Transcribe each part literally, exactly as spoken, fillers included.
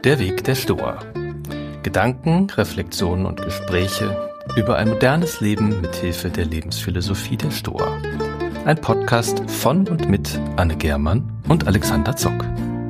Der Weg der Stoa. Gedanken, Reflexionen und Gespräche über ein modernes Leben mit Hilfe der Lebensphilosophie der Stoa. Ein Podcast von und mit Anne Germann und Alexander Zock.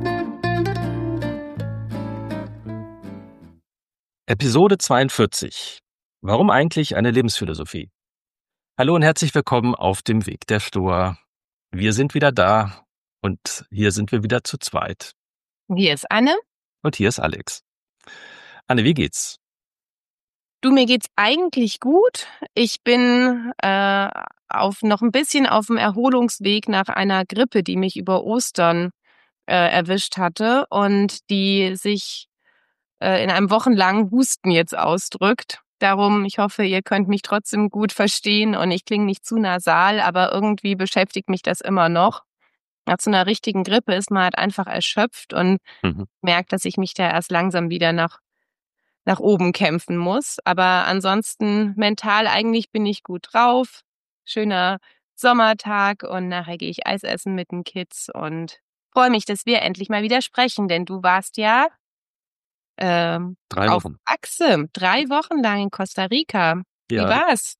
Episode zweiundvierzig. Warum eigentlich eine Lebensphilosophie? Hallo und herzlich willkommen auf dem Weg der Stoa. Wir sind wieder da und hier sind wir wieder zu zweit. Hier ist Anne. Und hier ist Alex. Anne, wie geht's? Du, mir geht's eigentlich gut. Ich bin äh, auf noch ein bisschen auf dem Erholungsweg nach einer Grippe, die mich über Ostern äh, erwischt hatte und die sich äh, in einem wochenlangen Husten jetzt ausdrückt. Darum, ich hoffe, ihr könnt mich trotzdem gut verstehen und ich klinge nicht zu nasal, aber irgendwie beschäftigt mich das immer noch. Nach so einer richtigen Grippe ist man halt einfach erschöpft und Mhm. merkt, dass ich mich da erst langsam wieder nach nach oben kämpfen muss. Aber ansonsten mental eigentlich bin ich gut drauf. Schöner Sommertag und nachher gehe ich Eis essen mit den Kids und freue mich, dass wir endlich mal wieder sprechen, denn du warst ja ähm, Drei auf Wochen. Achse, drei Wochen lang in Costa Rica. Wie Ja, war's?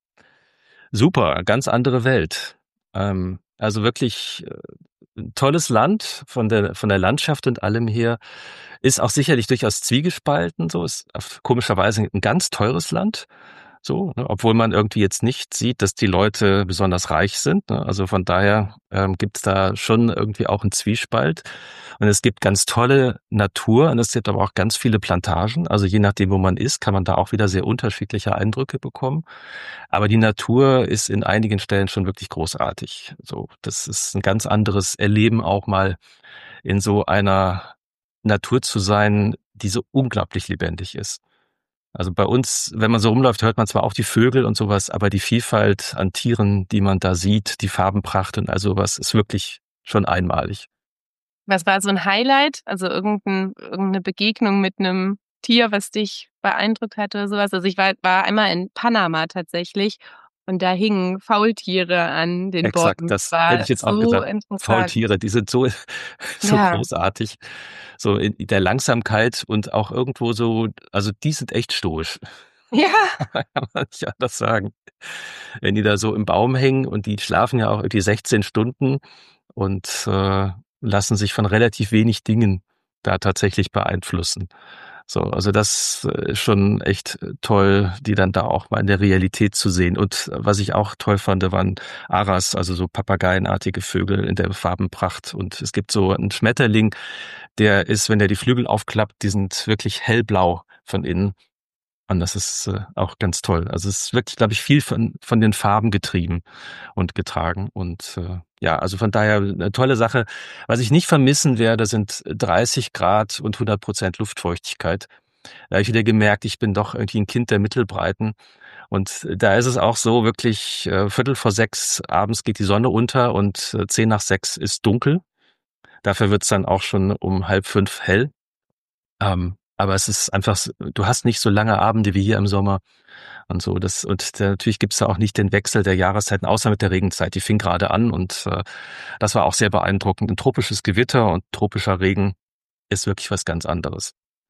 super, ganz andere Welt. Ähm, also wirklich äh, ein tolles Land von der von der Landschaft und allem her. Ist auch sicherlich durchaus zwiegespalten, so ist auf- komischerweise ein ganz teures Land. So, ne, obwohl man irgendwie jetzt nicht sieht, dass die Leute besonders reich sind. Ne? Also von daher ähm, gibt es da schon irgendwie auch einen Zwiespalt. Und es gibt ganz tolle Natur und es gibt aber auch ganz viele Plantagen. Also je nachdem, wo man ist, kann man da auch wieder sehr unterschiedliche Eindrücke bekommen. Aber die Natur ist in einigen Stellen schon wirklich großartig. So, das ist ein ganz anderes Erleben auch mal in so einer Natur zu sein, die so unglaublich lebendig ist. Also bei uns, wenn man so rumläuft, hört man zwar auch die Vögel und sowas, aber die Vielfalt an Tieren, die man da sieht, die Farbenpracht und all sowas, ist wirklich schon einmalig. Was war so ein Highlight? Also irgendein, irgendeine Begegnung mit einem Tier, was dich beeindruckt hat oder sowas? Also ich war, war einmal in Panama tatsächlich und da hingen Faultiere an den Exakt, Bäumen. das hätte War ich jetzt auch so gesagt. interessant. Faultiere, die sind so, so Ja, großartig. So in der Langsamkeit und auch irgendwo so, also die sind echt stoisch. ja, Kann man nicht anders sagen. Wenn die da so im Baum hängen und die schlafen ja auch irgendwie sechzehn Stunden und äh, lassen sich von relativ wenig Dingen da tatsächlich beeinflussen. So, also das äh, ist schon echt äh, toll, die dann da auch mal in der Realität zu sehen. Und äh, was ich auch toll fand, waren Aras, also so papageienartige Vögel in der Farbenpracht. Und es gibt so einen Schmetterling, der ist, wenn der die Flügel aufklappt, die sind wirklich hellblau von innen. Und das ist äh, auch ganz toll. Also es ist wirklich, glaube ich, viel von, von den Farben getrieben und getragen. Und äh, ja, also von daher eine tolle Sache. Was ich nicht vermissen werde, sind dreißig Grad und hundert Prozent Luftfeuchtigkeit. Da habe ich wieder gemerkt, ich bin doch irgendwie ein Kind der Mittelbreiten. Und da ist es auch so, wirklich äh, Viertel vor sechs abends geht die Sonne unter und äh, zehn nach sechs ist dunkel. Dafür wird's dann auch schon um halb fünf hell. Ähm, aber es ist einfach, s- du hast nicht so lange Abende wie hier im Sommer und so. Das, und da, natürlich gibt's da auch nicht den Wechsel der Jahreszeiten, außer mit der Regenzeit. Die fing gerade an und äh, das war auch sehr beeindruckend. Ein tropisches Gewitter und tropischer Regen ist wirklich was ganz anderes.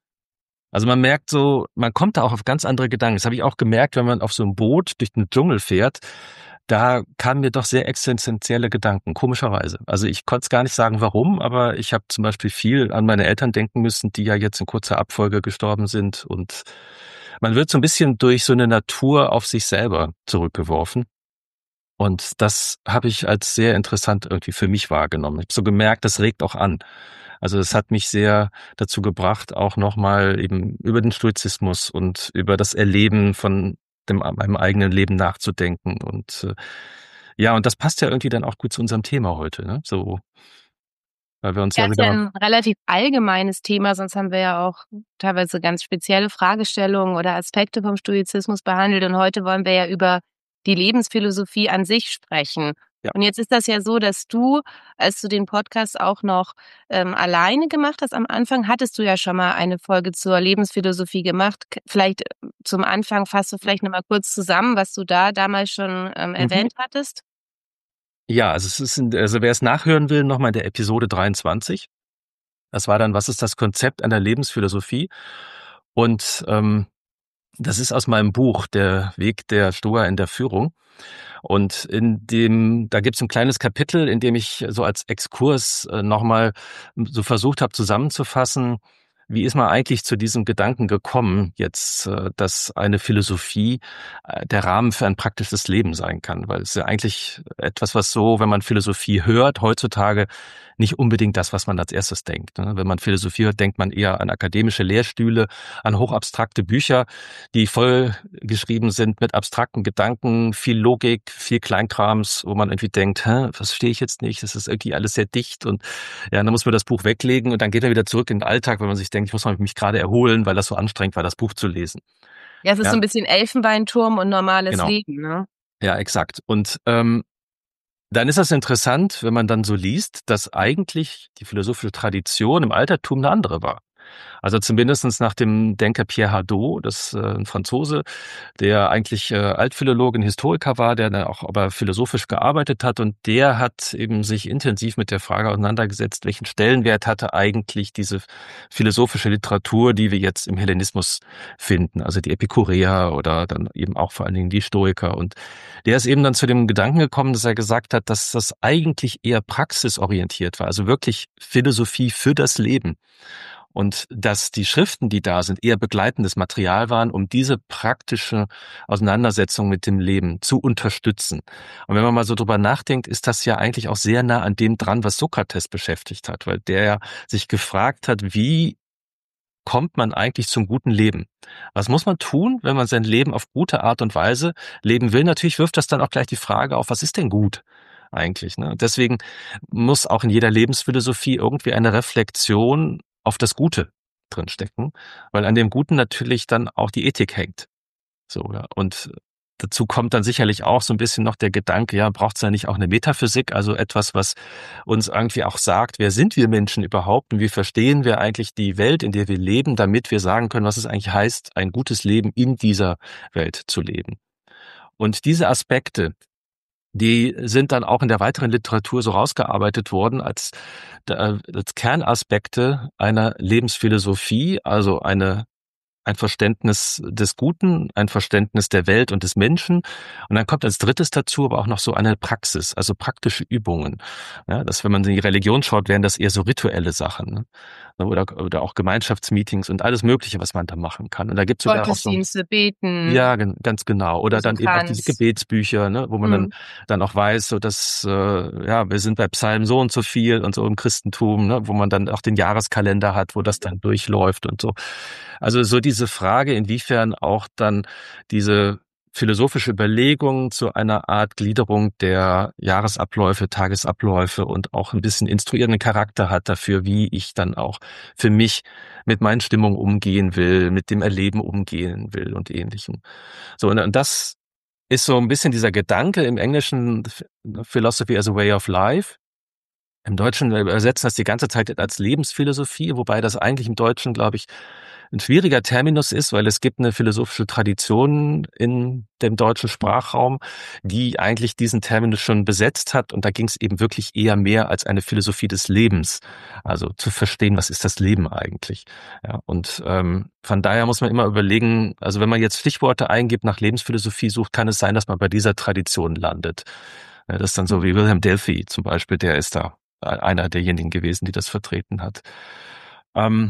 Also man merkt so, man kommt da auch auf ganz andere Gedanken. Das habe ich auch gemerkt, wenn man auf so einem Boot durch den Dschungel fährt. Da kamen mir doch sehr existenzielle Gedanken, komischerweise. Also ich konnte es gar nicht sagen, warum, aber ich habe zum Beispiel viel an meine Eltern denken müssen, die ja jetzt in kurzer Abfolge gestorben sind. Und man wird so ein bisschen durch so eine Natur auf sich selber zurückgeworfen. Und das habe ich als sehr interessant irgendwie für mich wahrgenommen. Ich habe so gemerkt, das regt auch an. Also es hat mich sehr dazu gebracht, auch nochmal eben über den Stoizismus und über das Erleben von dem, meinem eigenen Leben nachzudenken. Und äh, ja, und das passt ja irgendwie dann auch gut zu unserem Thema heute, ne? So, weil wir uns ja, ja ist wieder ja mal. ein relativ allgemeines Thema, sonst haben wir ja auch teilweise ganz spezielle Fragestellungen oder Aspekte vom Stoizismus behandelt. Und heute wollen wir ja über die Lebensphilosophie an sich sprechen. Ja. Und jetzt ist das ja so, dass du, als du den Podcast auch noch ähm, alleine gemacht hast am Anfang, hattest du ja schon mal eine Folge zur Lebensphilosophie gemacht. K- Vielleicht äh, zum Anfang fasst du vielleicht nochmal kurz zusammen, was du da damals schon ähm, Mhm. erwähnt hattest. Ja, also es ist, in, also wer es nachhören will, nochmal in der Episode dreiundzwanzig. Das war dann, was ist das Konzept einer Lebensphilosophie? Und ähm, das ist aus meinem Buch, Der Weg der Stoa in der Führung. Und in dem, da gibt es ein kleines Kapitel, in dem ich so als Exkurs äh, nochmal so versucht habe zusammenzufassen, wie ist man eigentlich zu diesem Gedanken gekommen, jetzt, äh, dass eine Philosophie äh, der Rahmen für ein praktisches Leben sein kann? Weil es ist ja eigentlich etwas, was so, wenn man Philosophie hört, heutzutage nicht unbedingt das, was man als erstes denkt. Ne? Wenn man Philosophie hört, denkt man eher an akademische Lehrstühle, an hochabstrakte Bücher, die voll geschrieben sind mit abstrakten Gedanken, viel Logik, viel Kleinkrams, wo man irgendwie denkt, hä, was verstehe ich jetzt nicht? Das ist irgendwie alles sehr dicht und ja, dann muss man das Buch weglegen und dann geht man wieder zurück in den Alltag, weil man sich denkt, ich muss mich gerade erholen, weil das so anstrengend war, das Buch zu lesen. Ja, es ist Ja, so ein bisschen Elfenbeinturm und normales genau. Leben, ne? Ja, exakt. Und ähm, dann ist das interessant, wenn man dann so liest, dass eigentlich die philosophische Tradition im Altertum eine andere war. Also zumindest nach dem Denker Pierre Hadot, das ist äh, ein Franzose, der eigentlich äh, Altphilologe, ein Historiker war, der dann auch aber philosophisch gearbeitet hat und der hat eben sich intensiv mit der Frage auseinandergesetzt, welchen Stellenwert hatte eigentlich diese philosophische Literatur, die wir jetzt im Hellenismus finden, also die Epikureer oder dann eben auch vor allen Dingen die Stoiker. Und der ist eben dann zu dem Gedanken gekommen, dass er gesagt hat, dass das eigentlich eher praxisorientiert war, also wirklich Philosophie für das Leben. Und dass die Schriften, die da sind, eher begleitendes Material waren, um diese praktische Auseinandersetzung mit dem Leben zu unterstützen. Und wenn man mal so drüber nachdenkt, ist das ja eigentlich auch sehr nah an dem dran, was Sokrates beschäftigt hat, weil der ja sich gefragt hat, wie kommt man eigentlich zum guten Leben? Was muss man tun, wenn man sein Leben auf gute Art und Weise leben will? Natürlich wirft das dann auch gleich die Frage auf, was ist denn gut? Eigentlich, ne? Deswegen muss auch in jeder Lebensphilosophie irgendwie eine Reflexion auf das Gute drinstecken, weil an dem Guten natürlich dann auch die Ethik hängt. So, ja. Und dazu kommt dann sicherlich auch so ein bisschen noch der Gedanke, ja, braucht es ja nicht auch eine Metaphysik, also etwas, was uns irgendwie auch sagt, wer sind wir Menschen überhaupt und wie verstehen wir eigentlich die Welt, in der wir leben, damit wir sagen können, was es eigentlich heißt, ein gutes Leben in dieser Welt zu leben. Und diese Aspekte, die sind dann auch in der weiteren Literatur so rausgearbeitet worden als, als Kernaspekte einer Lebensphilosophie, also eine ein Verständnis des Guten, ein Verständnis der Welt und des Menschen. Und dann kommt als drittes dazu aber auch noch so eine Praxis, also praktische Übungen. Ja, dass wenn man in die Religion schaut, wären das eher so rituelle Sachen. Ne? Oder, oder auch Gemeinschaftsmeetings und alles Mögliche, was man da machen kann. Und da gibt es sogar auch so Gottesdienste, beten, ja, ganz genau. Oder dann eben auch diese Rosenkranz. Gebetsbücher, ne, wo man dann Mhm. dann auch weiß, so dass äh, ja, wir sind bei Psalm so und so viel und so im Christentum, ne, wo man dann auch den Jahreskalender hat, wo das dann durchläuft und so. Also so diese Frage, inwiefern auch dann diese philosophische Überlegung zu einer Art Gliederung der Jahresabläufe, Tagesabläufe und auch ein bisschen instruierenden Charakter hat dafür, wie ich dann auch für mich mit meinen Stimmungen umgehen will, mit dem Erleben umgehen will und Ähnlichem. So, und, und das ist so ein bisschen dieser Gedanke im Englischen Philosophy as a way of life. Im Deutschen übersetzen das die ganze Zeit als Lebensphilosophie, wobei das eigentlich im Deutschen, glaube ich, ein schwieriger Terminus ist, weil es gibt eine philosophische Tradition in dem deutschen Sprachraum, die eigentlich diesen Terminus schon besetzt hat. Und da ging es eben wirklich eher mehr als eine Philosophie des Lebens. Also zu verstehen, was ist das Leben eigentlich? Ja, und ähm, von daher muss man immer überlegen, also wenn man jetzt Stichworte eingibt, nach Lebensphilosophie sucht, kann es sein, dass man bei dieser Tradition landet. Ja, das ist dann so wie Wilhelm Delphi zum Beispiel, der ist da einer derjenigen gewesen, die das vertreten hat. Ähm,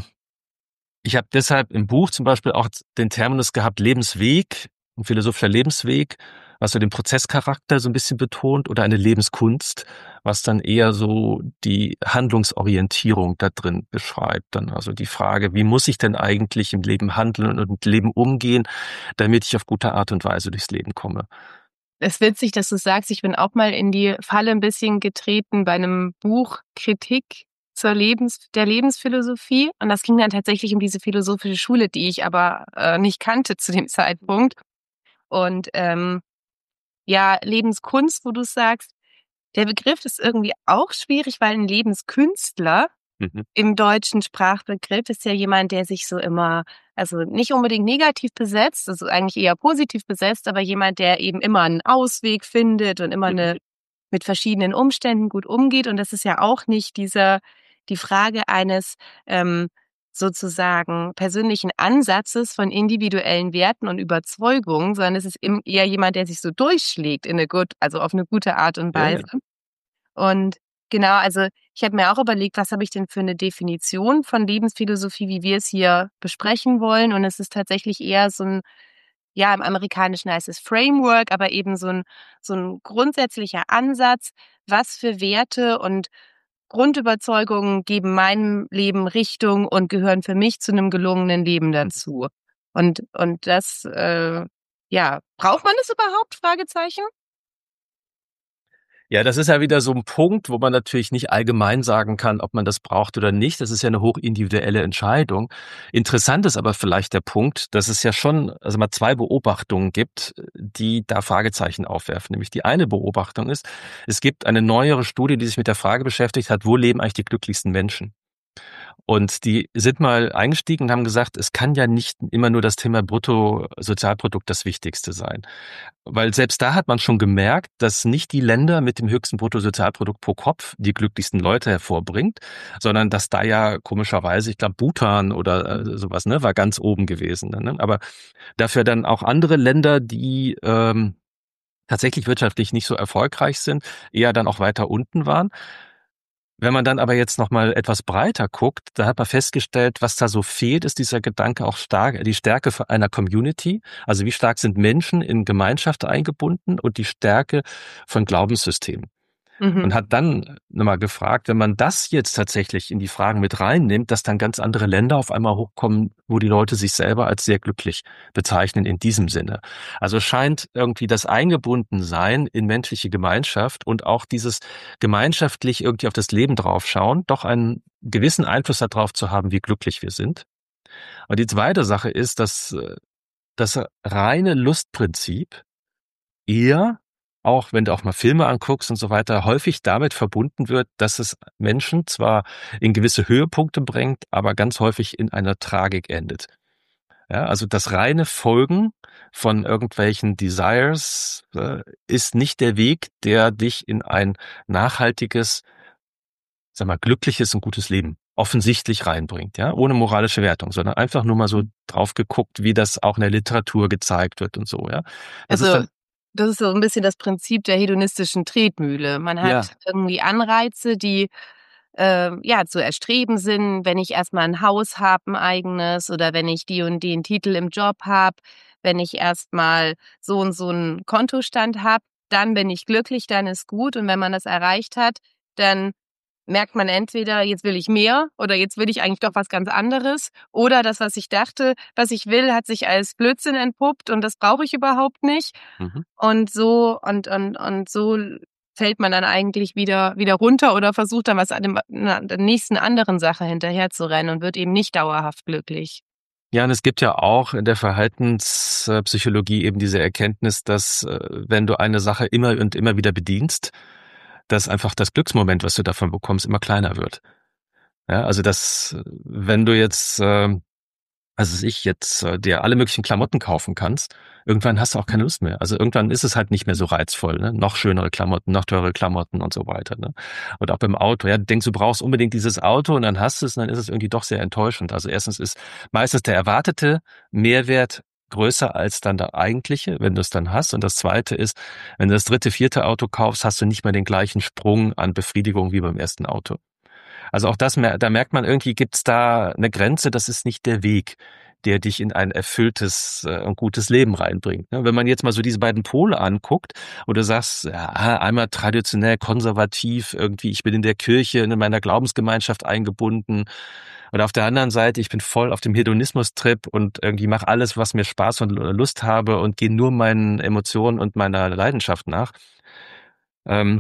Ich habe deshalb im Buch zum Beispiel auch den Terminus gehabt, Lebensweg, ein philosophischer Lebensweg, was so den Prozesscharakter so ein bisschen betont, oder eine Lebenskunst, was dann eher so die Handlungsorientierung da drin beschreibt. Dann also die Frage, wie muss ich denn eigentlich im Leben handeln und im Leben umgehen, damit ich auf gute Art und Weise durchs Leben komme. Es ist witzig, dass du sagst, ich bin auch mal in die Falle ein bisschen getreten bei einem Buch Kritik zur Lebens der Lebensphilosophie. Und das ging dann tatsächlich um diese philosophische Schule, die ich aber äh, nicht kannte zu dem Zeitpunkt. Und ähm, ja, Lebenskunst, wo du sagst, der Begriff ist irgendwie auch schwierig, weil ein Lebenskünstler Mhm. im deutschen Sprachbegriff ist ja jemand, der sich so immer, also nicht unbedingt negativ besetzt, also eigentlich eher positiv besetzt, aber jemand, der eben immer einen Ausweg findet und immer eine mit verschiedenen Umständen gut umgeht. Und das ist ja auch nicht dieser die Frage eines ähm, sozusagen persönlichen Ansatzes von individuellen Werten und Überzeugungen, sondern es ist eher jemand, der sich so durchschlägt in eine gut, also auf eine gute Art und Ja, Weise. ja. Und genau, also ich habe mir auch überlegt, was habe ich denn für eine Definition von Lebensphilosophie, wie wir es hier besprechen wollen. Und es ist tatsächlich eher so ein, ja, im Amerikanischen heißt es Framework, aber eben so ein, so ein grundsätzlicher Ansatz, was für Werte und Grundüberzeugungen geben meinem Leben Richtung und gehören für mich zu einem gelungenen Leben dazu. Und, und das, äh, ja, braucht man das überhaupt? Fragezeichen. Ja, das ist ja wieder so ein Punkt, wo man natürlich nicht allgemein sagen kann, ob man das braucht oder nicht. Das ist ja eine hochindividuelle Entscheidung. Interessant ist aber vielleicht der Punkt, dass es ja schon, also mal zwei Beobachtungen gibt, die da Fragezeichen aufwerfen. Nämlich die eine Beobachtung ist, es gibt eine neuere Studie, die sich mit der Frage beschäftigt hat, wo leben eigentlich die glücklichsten Menschen? Und die sind mal eingestiegen und haben gesagt, es kann ja nicht immer nur das Thema Bruttosozialprodukt das Wichtigste sein. Weil selbst da hat man schon gemerkt, dass nicht die Länder mit dem höchsten Bruttosozialprodukt pro Kopf die glücklichsten Leute hervorbringt, sondern dass da ja komischerweise, ich glaube Bhutan oder äh, sowas, ne, war ganz oben gewesen. Ne? Aber dafür dann auch andere Länder, die ähm, tatsächlich wirtschaftlich nicht so erfolgreich sind, eher dann auch weiter unten waren. Wenn man dann aber jetzt noch mal etwas breiter guckt, da hat man festgestellt, was da so fehlt, ist dieser Gedanke auch stark, die Stärke einer Community. Also wie stark sind Menschen in Gemeinschaft eingebunden und die Stärke von Glaubenssystemen. Mhm. Und hat dann nochmal gefragt, wenn man das jetzt tatsächlich in die Fragen mit reinnimmt, dass dann ganz andere Länder auf einmal hochkommen, wo die Leute sich selber als sehr glücklich bezeichnen in diesem Sinne. Also scheint irgendwie das Eingebundensein in menschliche Gemeinschaft und auch dieses gemeinschaftlich irgendwie auf das Leben draufschauen, doch einen gewissen Einfluss darauf zu haben, wie glücklich wir sind. Und die zweite Sache ist, dass das reine Lustprinzip eher, auch wenn du auch mal Filme anguckst und so weiter, häufig damit verbunden wird, dass es Menschen zwar in gewisse Höhepunkte bringt, aber ganz häufig in einer Tragik endet. Ja, also das reine Folgen von irgendwelchen Desires äh, ist nicht der Weg, der dich in ein nachhaltiges, sag mal, glückliches und gutes Leben offensichtlich reinbringt, ja, ohne moralische Wertung, sondern einfach nur mal so drauf geguckt, wie das auch in der Literatur gezeigt wird und so, ja. Das ist Also dann, das ist so ein bisschen das Prinzip der hedonistischen Tretmühle. Man hat ja, irgendwie Anreize, die äh, ja zu erstreben sind, wenn ich erstmal ein Haus habe, ein eigenes, oder wenn ich die und den Titel im Job habe, wenn ich erstmal so und so einen Kontostand habe, dann bin ich glücklich, dann ist gut. Und wenn man das erreicht hat, dann merkt man entweder, jetzt will ich mehr oder jetzt will ich eigentlich doch was ganz anderes, oder das, was ich dachte, was ich will, hat sich als Blödsinn entpuppt und das brauche ich überhaupt nicht. mhm. Und so und und und so fällt man dann eigentlich wieder wieder runter oder versucht dann was an dem, na, der nächsten anderen Sache hinterherzurennen und wird eben nicht dauerhaft glücklich. Ja, und es gibt ja auch in der Verhaltenspsychologie eben diese Erkenntnis, dass äh, wenn du eine Sache immer und immer wieder bedienst, dass einfach das Glücksmoment, was du davon bekommst, immer kleiner wird. Ja, also dass, äh, wenn du jetzt, äh, also ich jetzt äh, dir alle möglichen Klamotten kaufen kannst, irgendwann hast du auch keine Lust mehr. Also irgendwann ist es halt nicht mehr so reizvoll, ne? Noch schönere Klamotten, noch teure Klamotten und so weiter, ne? Und auch beim Auto, ja, du denkst, du brauchst unbedingt dieses Auto und dann hast du es und dann ist es irgendwie doch sehr enttäuschend. Also erstens ist meistens der erwartete Mehrwert größer als dann der eigentliche, wenn du es dann hast. Und das zweite ist, wenn du das dritte, vierte Auto kaufst, hast du nicht mehr den gleichen Sprung an Befriedigung wie beim ersten Auto. Also auch das, da merkt man irgendwie, gibt's da eine Grenze, das ist nicht der Weg, der dich in ein erfülltes äh, und gutes Leben reinbringt. Wenn man jetzt mal so diese beiden Pole anguckt, wo du sagst, ja, einmal traditionell konservativ, irgendwie, ich bin in der Kirche, in meiner Glaubensgemeinschaft eingebunden, und auf der anderen Seite, ich bin voll auf dem Hedonismus-Trip und irgendwie mache alles, was mir Spaß und Lust habe und gehe nur meinen Emotionen und meiner Leidenschaft nach. Ähm,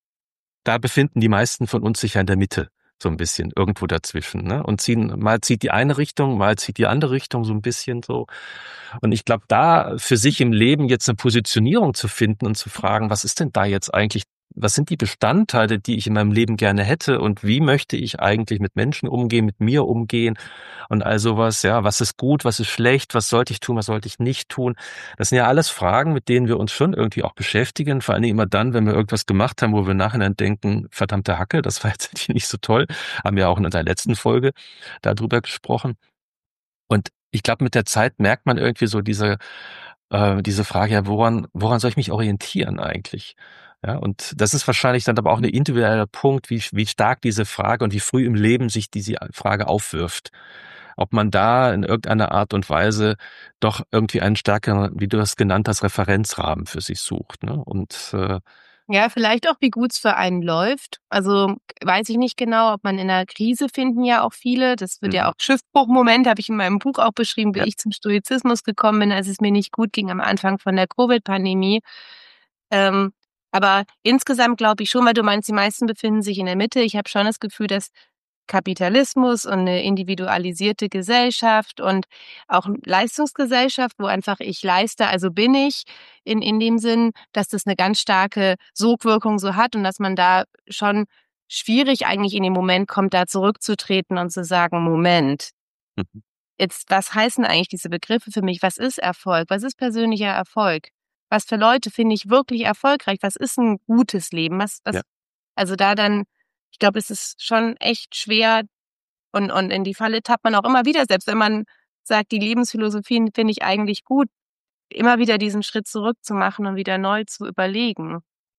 da befinden die meisten von uns sich ja in der Mitte. So ein bisschen, irgendwo dazwischen, ne? Und ziehen, mal zieht die eine Richtung, mal zieht die andere Richtung so ein bisschen so. Und ich glaube, da für sich im Leben jetzt eine Positionierung zu finden und zu fragen, was ist denn da jetzt eigentlich was sind die Bestandteile, die ich in meinem Leben gerne hätte und wie möchte ich eigentlich mit Menschen umgehen, mit mir umgehen und all sowas, ja, was ist gut, was ist schlecht, was sollte ich tun, was sollte ich nicht tun. Das sind ja alles Fragen, mit denen wir uns schon irgendwie auch beschäftigen, vor allen Dingen immer dann, wenn wir irgendwas gemacht haben, wo wir nachher denken, verdammte Hacke, das war jetzt irgendwie nicht so toll, haben wir auch in der letzten Folge darüber gesprochen. Und ich glaube, mit der Zeit merkt man irgendwie so diese äh, diese Frage, ja, woran woran soll ich mich orientieren eigentlich? Ja, und das ist wahrscheinlich dann aber auch ein individueller Punkt, wie wie stark diese Frage und wie früh im Leben sich diese Frage aufwirft. Ob man da in irgendeiner Art und Weise doch irgendwie einen stärkeren, wie du das genannt hast, Referenzrahmen für sich sucht, ne? Und äh, Ja, vielleicht auch, wie gut's für einen läuft. Also, weiß ich nicht genau, ob man in 'ner Krise finden ja auch viele. Das wird ja mhm. auch Schiffbruchmoment, habe ich in meinem Buch auch beschrieben, wie Ja. ich zum Stoizismus gekommen bin, als es mir nicht gut ging am Anfang von der Covid-Pandemie. Ähm, aber insgesamt glaube ich schon, weil du meinst, die meisten befinden sich in der Mitte. Ich habe schon das Gefühl, dass Kapitalismus und eine individualisierte Gesellschaft und auch Leistungsgesellschaft, wo einfach ich leiste, also bin ich, in in dem Sinn, dass das eine ganz starke Sogwirkung so hat und dass man da schon schwierig eigentlich in den Moment kommt, da zurückzutreten und zu sagen: „Moment, Mhm. jetzt, was heißen eigentlich diese Begriffe für mich? Was ist Erfolg? Was ist persönlicher Erfolg? Was für Leute finde ich wirklich erfolgreich? Was ist ein gutes Leben? Was was“ Ja. also, da dann ich glaube, es ist schon echt schwer und und in die Falle tappt man auch immer wieder, selbst wenn man sagt, die Lebensphilosophien finde ich eigentlich gut, immer wieder diesen Schritt zurück zu machen und wieder neu zu überlegen.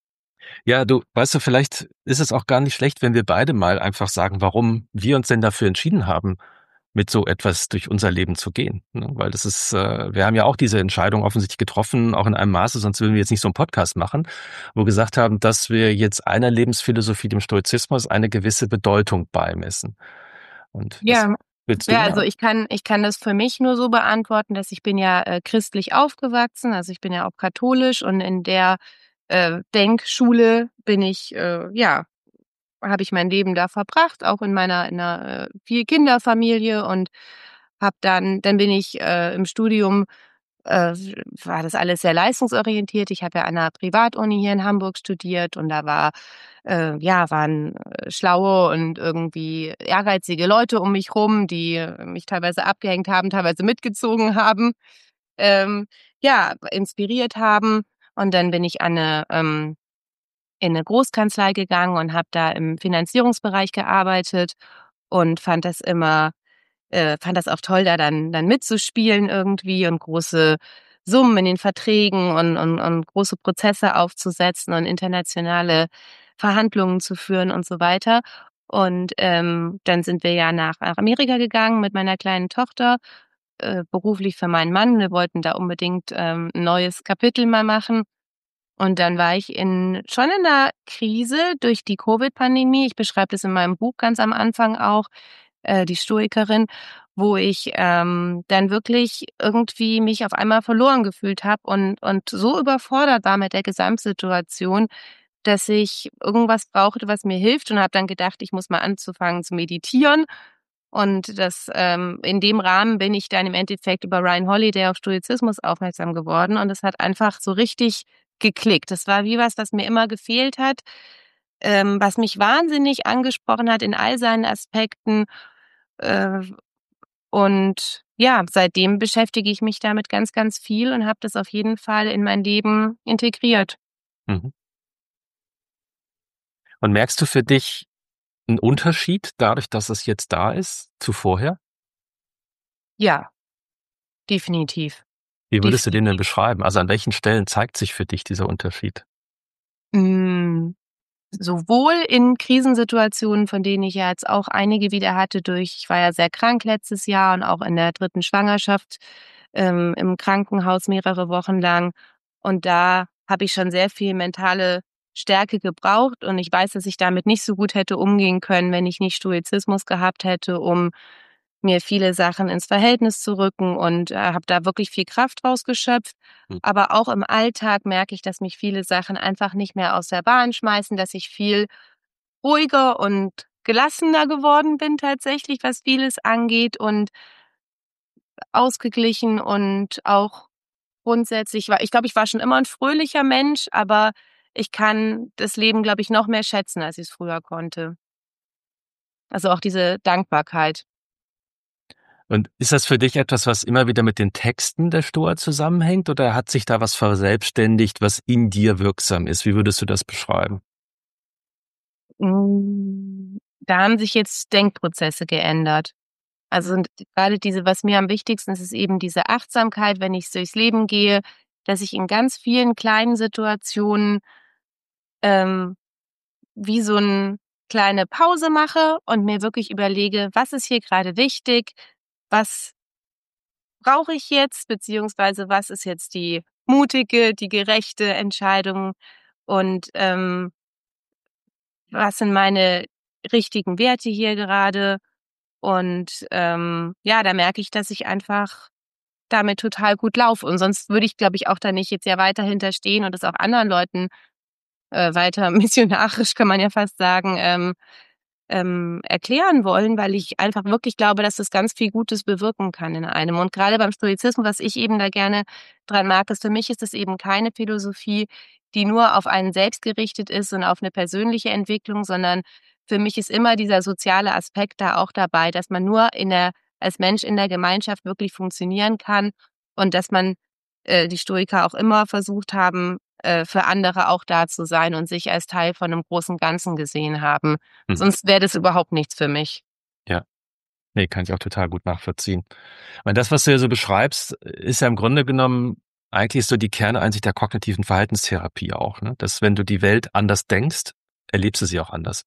Ja, du, weißt du, vielleicht ist es auch gar nicht schlecht, wenn wir beide mal einfach sagen, warum wir uns denn dafür entschieden haben, mit so etwas durch unser Leben zu gehen, ne? Weil das ist, äh, wir haben ja auch diese Entscheidung offensichtlich getroffen, auch in einem Maße, sonst würden wir jetzt nicht so einen Podcast machen, wo wir gesagt haben, dass wir jetzt einer Lebensphilosophie, dem Stoizismus, eine gewisse Bedeutung beimessen. Und was Ja. willst du Ja, also mehr? ich kann ich kann das für mich nur so beantworten, dass ich bin ja, äh, christlich aufgewachsen, also ich bin ja auch katholisch und in der, äh, Denkschule bin ich, äh, ja, habe ich mein Leben da verbracht, auch in meiner in 'ner, äh, Vier-Kinder-Familie und habe dann dann bin ich, äh, im Studium äh, war das alles sehr leistungsorientiert. Ich habe ja an 'ner Privatuni hier in Hamburg studiert und da war äh, ja, waren, äh, schlaue und irgendwie ehrgeizige Leute um mich rum, die äh, mich teilweise abgehängt haben, teilweise mitgezogen haben, ähm, ja, inspiriert haben. Und dann bin ich an 'ne ähm, in 'ne Großkanzlei gegangen und habe da im Finanzierungsbereich gearbeitet und fand das immer äh, fand das auch toll, da dann dann mitzuspielen irgendwie und große Summen in den Verträgen und und und große Prozesse aufzusetzen und internationale Verhandlungen zu führen und so weiter. Und, ähm, dann sind wir ja nach nach Amerika gegangen mit meiner kleinen Tochter, äh, beruflich für meinen Mann. Wir wollten da unbedingt, ähm, 'n neues Kapitel mal machen. Und dann war ich in schon in 'ner Krise durch die Covid-Pandemie. Ich beschreibe das in meinem Buch ganz am Anfang auch, äh, die Stoikerin, wo ich, ähm, dann wirklich irgendwie mich auf einmal verloren gefühlt habe und und so überfordert war mit der Gesamtsituation, dass ich irgendwas brauchte, was mir hilft und habe dann gedacht, ich muss mal anzufangen zu meditieren. Und das, ähm in dem Rahmen bin ich dann im Endeffekt über Ryan Holiday auf Stoizismus aufmerksam geworden und es hat einfach so richtig geklickt. Das war wie was, was mir immer gefehlt hat, ähm, was mich wahnsinnig angesprochen hat in all seinen Aspekten. Äh, und ja, seitdem beschäftige ich mich damit ganz, ganz viel und habe das auf jeden Fall in mein Leben integriert. Mhm. Und merkst du für dich einen Unterschied dadurch, dass es jetzt da ist, zu vorher? Ja, definitiv, Wie würdest du den denn definitiv. beschreiben? Also, an welchen Stellen zeigt sich für dich dieser Unterschied? Hm. Sowohl in Krisensituationen, von denen ich ja jetzt auch einige wieder hatte durch ich war ja sehr krank letztes Jahr und auch in der dritten Schwangerschaft, ähm, im Krankenhaus mehrere Wochen lang. Und da habe ich schon sehr viel mentale Stärke gebraucht und ich weiß, dass ich damit nicht so gut hätte umgehen können, wenn ich nicht Stoizismus gehabt hätte, um mir viele Sachen ins Verhältnis zu rücken und, äh, habe da wirklich viel Kraft rausgeschöpft. Hm. Aber auch im Alltag merke ich, dass mich viele Sachen einfach nicht mehr aus der Bahn schmeißen, dass ich viel ruhiger und gelassener geworden bin tatsächlich, was vieles angeht und ausgeglichen und auch grundsätzlich war ich glaube, ich war schon immer 'n fröhlicher Mensch, aber ich kann das Leben, glaube ich, noch mehr schätzen, als ich es früher konnte. Also auch diese Dankbarkeit. Und ist das für dich etwas, was immer wieder mit den Texten der Stoa zusammenhängt, oder hat sich da was verselbstständigt, was in dir wirksam ist? Wie würdest du das beschreiben? Da haben sich jetzt Denkprozesse geändert. Also gerade diese, was mir am wichtigsten ist, ist eben diese Achtsamkeit, wenn ich durchs Leben gehe, dass ich in ganz vielen kleinen Situationen ähm, wie so eine kleine Pause mache und mir wirklich überlege, was ist hier gerade wichtig, was brauche ich jetzt, beziehungsweise was ist jetzt die mutige, die gerechte Entscheidung und ähm, was sind meine richtigen Werte hier gerade. Und ähm, ja, da merke ich, dass ich einfach damit total gut laufe. Und sonst würde ich, glaube ich, auch da nicht jetzt ja weiter hinterstehen und es auch anderen Leuten äh, weiter missionarisch, kann man ja fast sagen, ähm, ähm, erklären wollen, weil ich einfach wirklich glaube, dass das ganz viel Gutes bewirken kann in einem. Und gerade beim Stoizismus, was ich eben da gerne dran mag, ist, für mich ist es eben keine Philosophie, die nur auf einen selbst gerichtet ist und auf eine persönliche Entwicklung, sondern für mich ist immer dieser soziale Aspekt da auch dabei, dass man nur in der, als Mensch in der Gemeinschaft wirklich funktionieren kann und dass man, äh, die Stoiker auch immer versucht haben, äh, für andere auch da zu sein und sich als Teil von einem großen Ganzen gesehen haben. Hm. Sonst wäre das überhaupt nichts für mich. Ja, nee, kann ich auch total gut nachvollziehen. Weil das, was du ja so beschreibst, ist ja im Grunde genommen eigentlich so die Kerneinsicht der kognitiven Verhaltenstherapie auch, ne? Dass wenn du die Welt anders denkst, erlebst du sie auch anders.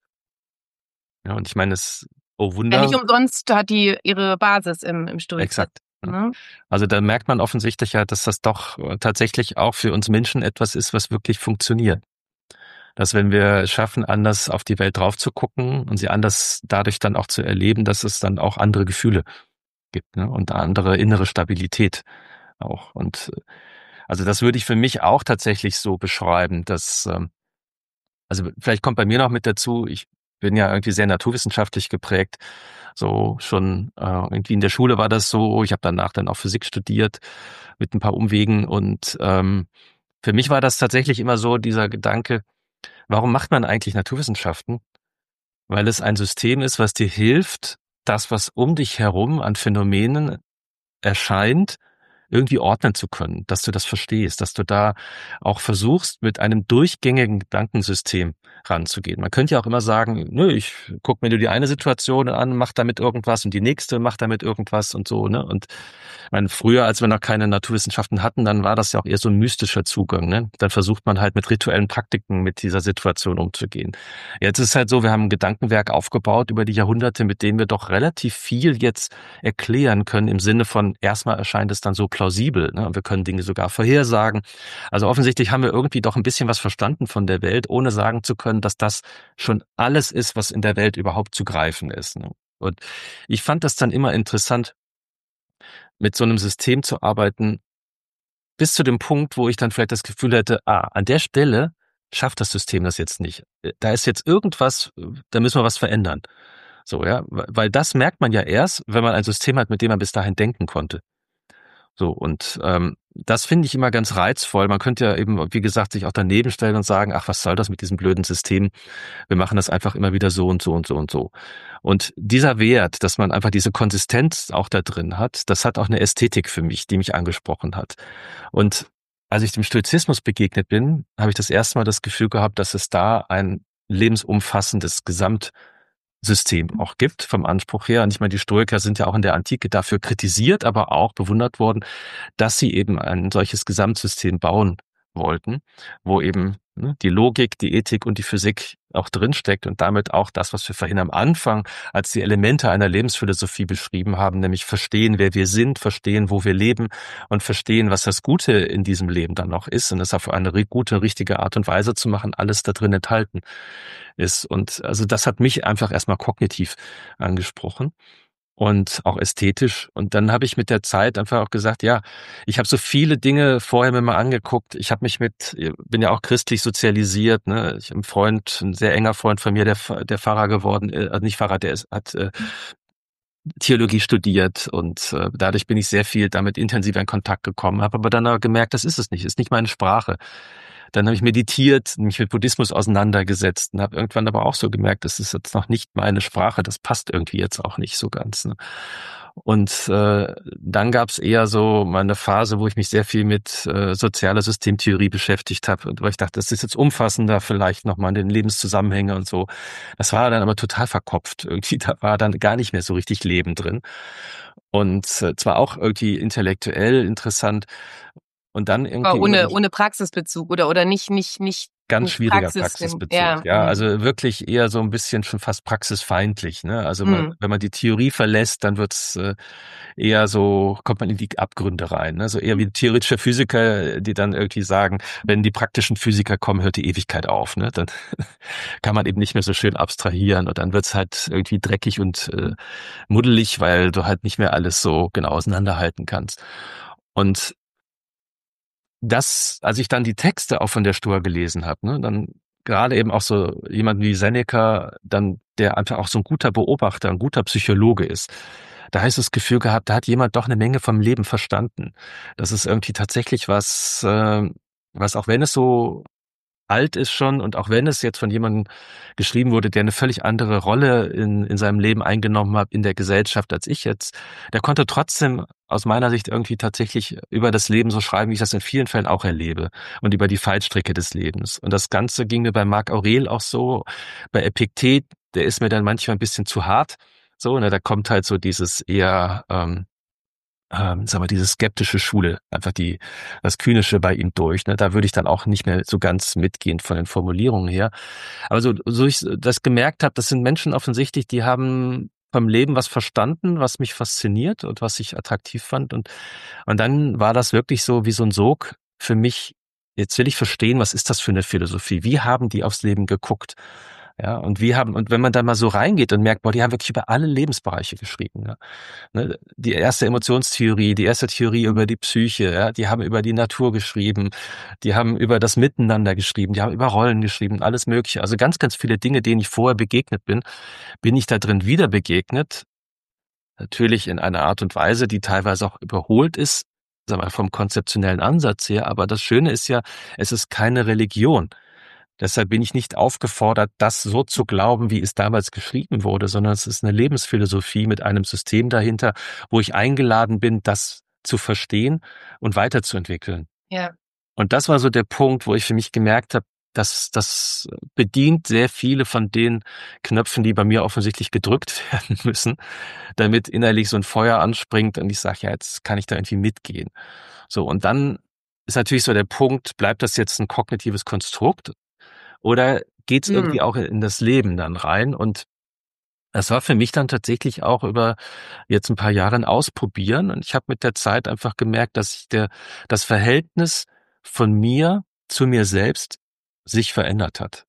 Ja, und ich meine, es, oh Wunder. Ja, nicht umsonst hat die ihre Basis im, im Stoizismus. Exakt. Ja. Ne? Also da merkt man offensichtlich ja, dass das doch tatsächlich auch für uns Menschen etwas ist, was wirklich funktioniert. Dass wenn wir es schaffen, anders auf die Welt drauf zu gucken und sie anders dadurch dann auch zu erleben, dass es dann auch andere Gefühle gibt, ne? Und andere innere Stabilität auch. Und also das würde ich für mich auch tatsächlich so beschreiben, dass, ähm, also vielleicht kommt bei mir noch mit dazu, ich bin ja irgendwie sehr naturwissenschaftlich geprägt. So schon äh, irgendwie in der Schule war das so. Ich habe danach dann auch Physik studiert mit ein paar Umwegen. Und ähm, für mich war das tatsächlich immer so dieser Gedanke, warum macht man eigentlich Naturwissenschaften? Weil es ein System ist, was dir hilft, das, was um dich herum an Phänomenen erscheint, irgendwie ordnen zu können, dass du das verstehst, dass du da auch versuchst, mit einem durchgängigen Gedankensystem ranzugehen. Man könnte ja auch immer sagen, nö, ich guck mir nur die eine Situation an, mach damit irgendwas und die nächste macht damit irgendwas und so, ne? Und ich meine, früher, als wir noch keine Naturwissenschaften hatten, dann war das ja auch eher so ein mystischer Zugang, ne? Dann versucht man halt mit rituellen Praktiken mit dieser Situation umzugehen. Jetzt ist es halt so, wir haben ein Gedankenwerk aufgebaut über die Jahrhunderte, mit dem wir doch relativ viel jetzt erklären können, im Sinne von, erstmal erscheint es dann so plausibel, ne? Und wir können Dinge sogar vorhersagen. Also offensichtlich haben wir irgendwie doch ein bisschen was verstanden von der Welt, ohne sagen zu können, dass das schon alles ist, was in der Welt überhaupt zu greifen ist, ne? Und ich fand das dann immer interessant, mit so einem System zu arbeiten, bis zu dem Punkt, wo ich dann vielleicht das Gefühl hätte, ah, an der Stelle schafft das System das jetzt nicht. Da ist jetzt irgendwas, da müssen wir was verändern. So, ja, weil das merkt man ja erst, wenn man ein System hat, mit dem man bis dahin denken konnte. So, und ähm, das finde ich immer ganz reizvoll. Man könnte ja eben, wie gesagt, sich auch daneben stellen und sagen, ach, was soll das mit diesem blöden System? Wir machen das einfach immer wieder so und so und so und so. Und dieser Wert, dass man einfach diese Konsistenz auch da drin hat, das hat auch eine Ästhetik für mich, die mich angesprochen hat. Und als ich dem Stoizismus begegnet bin, habe ich das erste Mal das Gefühl gehabt, dass es da ein lebensumfassendes Gesamtsystem auch gibt, vom Anspruch her. Und ich meine, die Stoiker sind ja auch in der Antike dafür kritisiert, aber auch bewundert worden, dass sie eben ein solches Gesamtsystem bauen wollten, wo eben ne, die Logik, die Ethik und die Physik auch drinsteckt und damit auch das, was wir vorhin am Anfang als die Elemente einer Lebensphilosophie beschrieben haben, nämlich verstehen, wer wir sind, verstehen, wo wir leben und verstehen, was das Gute in diesem Leben dann noch ist und das auf eine gute, richtige Art und Weise zu machen, alles da drin enthalten ist. Und also das hat mich einfach erstmal kognitiv angesprochen. Und auch ästhetisch. Und dann habe ich mit der Zeit einfach auch gesagt, ja, ich habe so viele Dinge vorher mir mal angeguckt. Ich habe mich mit, bin ja auch christlich sozialisiert, ne? Ich habe einen Freund, ein sehr enger Freund von mir, der der Pfarrer geworden, also nicht Pfarrer, der ist, hat äh, Theologie studiert und äh, dadurch bin ich sehr viel damit intensiver in Kontakt gekommen, habe aber dann auch gemerkt, das ist es nicht, ist nicht meine Sprache. Dann habe ich meditiert, mich mit Buddhismus auseinandergesetzt und habe irgendwann aber auch so gemerkt, das ist jetzt noch nicht meine Sprache, das passt irgendwie jetzt auch nicht so ganz. Ne? Und äh, dann gab es eher so mal eine Phase, wo ich mich sehr viel mit äh, sozialer Systemtheorie beschäftigt habe, weil ich dachte, das ist jetzt umfassender, vielleicht nochmal in den Lebenszusammenhänge und so. Das war dann aber total verkopft. Irgendwie, da war dann gar nicht mehr so richtig Leben drin. Und äh, zwar auch irgendwie intellektuell interessant. Und dann irgendwie Aber über ohne, die ohne Praxisbezug oder, oder nicht, nicht, nicht, ganz nicht schwieriger Praxis. Praxisbezug. Ja. Ja, mhm. also wirklich eher so ein bisschen schon fast praxisfeindlich. Ne? Also man, Mhm. wenn man die Theorie verlässt, dann wird's äh, eher so, kommt man in die Abgründe rein. Ne? So eher wie theoretische Physiker, die dann irgendwie sagen, wenn die praktischen Physiker kommen, hört die Ewigkeit auf. Ne? Dann kann man eben nicht mehr so schön abstrahieren und dann wird's halt irgendwie dreckig und äh, muddelig, weil du halt nicht mehr alles so genau auseinanderhalten kannst. Und das, als ich dann die Texte auch von der Stoa gelesen habe, ne, dann gerade eben auch so jemand wie Seneca, dann der einfach auch so ein guter Beobachter, ein guter Psychologe ist. Da habe ich das Gefühl gehabt, da hat jemand doch eine Menge vom Leben verstanden. Das ist irgendwie tatsächlich was, äh, was auch wenn es so alt ist schon und auch wenn es jetzt von jemandem geschrieben wurde, der eine völlig andere Rolle in, in seinem Leben eingenommen hat, in der Gesellschaft als ich jetzt, der konnte trotzdem aus meiner Sicht irgendwie tatsächlich über das Leben so schreiben, wie ich das in vielen Fällen auch erlebe und über die Fallstricke des Lebens. Und das Ganze ging mir bei Marc Aurel auch so, bei Epiktet, der ist mir dann manchmal ein bisschen zu hart. So, ne, da kommt halt so dieses eher, ähm, ähm, sagen wir, diese skeptische Schule, einfach die, das Kynische bei ihm durch. Ne? Da würde ich dann auch nicht mehr so ganz mitgehen von den Formulierungen her. Aber so, so ich das gemerkt habe, das sind Menschen offensichtlich, die haben vom Leben was verstanden, was mich fasziniert und was ich attraktiv fand. Und, und dann war das wirklich so wie so ein Sog für mich. Jetzt will ich verstehen, was ist das für eine Philosophie? Wie haben die aufs Leben geguckt? Ja, und wie haben, und wenn man da mal so reingeht und merkt, boah, die haben wirklich über alle Lebensbereiche geschrieben. Ja. Ne, die erste Emotionstheorie, die erste Theorie über die Psyche, ja, die haben über die Natur geschrieben, die haben über das Miteinander geschrieben, die haben über Rollen geschrieben, alles Mögliche. Also ganz, ganz viele Dinge, denen ich vorher begegnet bin, bin ich da drin wieder begegnet. Natürlich in einer Art und Weise, die teilweise auch überholt ist, sagen wir vom konzeptionellen Ansatz her. Aber das Schöne ist ja, es ist keine Religion. Deshalb bin ich nicht aufgefordert, das so zu glauben, wie es damals geschrieben wurde, sondern es ist eine Lebensphilosophie mit einem System dahinter, wo ich eingeladen bin, das zu verstehen und weiterzuentwickeln. Ja. Und das war so der Punkt, wo ich für mich gemerkt habe, dass das bedient sehr viele von den Knöpfen, die bei mir offensichtlich gedrückt werden müssen, damit innerlich so ein Feuer anspringt und ich sage, ja, jetzt kann ich da irgendwie mitgehen. So, und dann ist natürlich so der Punkt, bleibt das jetzt ein kognitives Konstrukt? Oder geht's Mhm. irgendwie auch in das Leben dann rein? Und das war für mich dann tatsächlich auch über jetzt ein paar Jahre ein Ausprobieren. Und ich habe mit der Zeit einfach gemerkt, dass sich der, das Verhältnis von mir zu mir selbst sich verändert hat.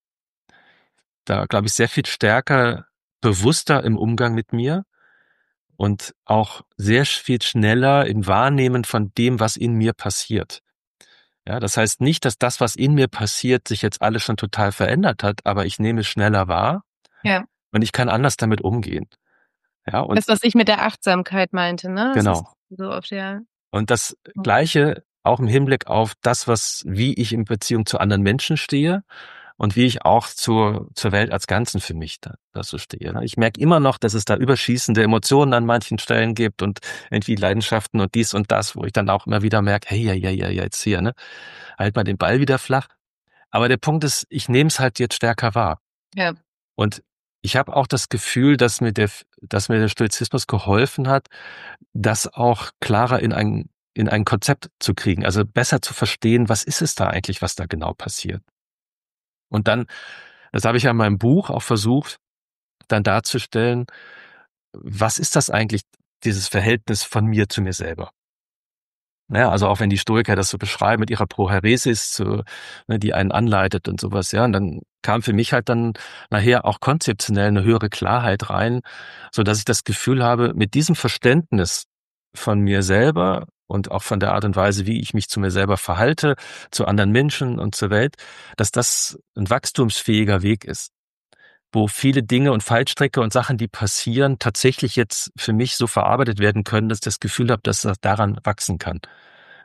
Da, glaube ich, sehr viel stärker, bewusster im Umgang mit mir und auch sehr viel schneller im Wahrnehmen von dem, was in mir passiert. Ja, das heißt nicht, dass das, was in mir passiert, sich jetzt alles schon total verändert hat, aber ich nehme es schneller wahr Ja. und ich kann anders damit umgehen. Ja, und Das, was ich mit der Achtsamkeit meinte, ne? Das genau. ist so auf der. Und das Gleiche auch im Hinblick auf das, was, wie ich in Beziehung zu anderen Menschen stehe und wie ich auch zur, zur Welt als Ganzen für mich da, da so stehe. Ich merke immer noch, dass es da überschießende Emotionen an manchen Stellen gibt und irgendwie Leidenschaften und dies und das, wo ich dann auch immer wieder merke, hey, ja, ja, ja, ja, jetzt hier, ne? Halt mal den Ball wieder flach. Aber der Punkt ist, ich nehme es halt jetzt stärker wahr. Ja. Und ich habe auch das Gefühl, dass mir der, dass mir der Stoizismus geholfen hat, das auch klarer in ein, in ein Konzept zu kriegen, also besser zu verstehen, was ist es da eigentlich, was da genau passiert. Und dann, das habe ich ja in meinem Buch auch versucht, dann darzustellen, was ist das eigentlich, dieses Verhältnis von mir zu mir selber? Naja, also auch wenn die Stoiker das so beschreiben mit ihrer Prohairesis, so, ne, die einen anleitet und sowas, ja, und dann kam für mich halt dann nachher auch konzeptionell eine höhere Klarheit rein, so dass ich das Gefühl habe, mit diesem Verständnis von mir selber und auch von der Art und Weise, wie ich mich zu mir selber verhalte, zu anderen Menschen und zur Welt, dass das ein wachstumsfähiger Weg ist, wo viele Dinge und Fallstricke und Sachen, die passieren, tatsächlich jetzt für mich so verarbeitet werden können, dass ich das Gefühl habe, dass das daran wachsen kann.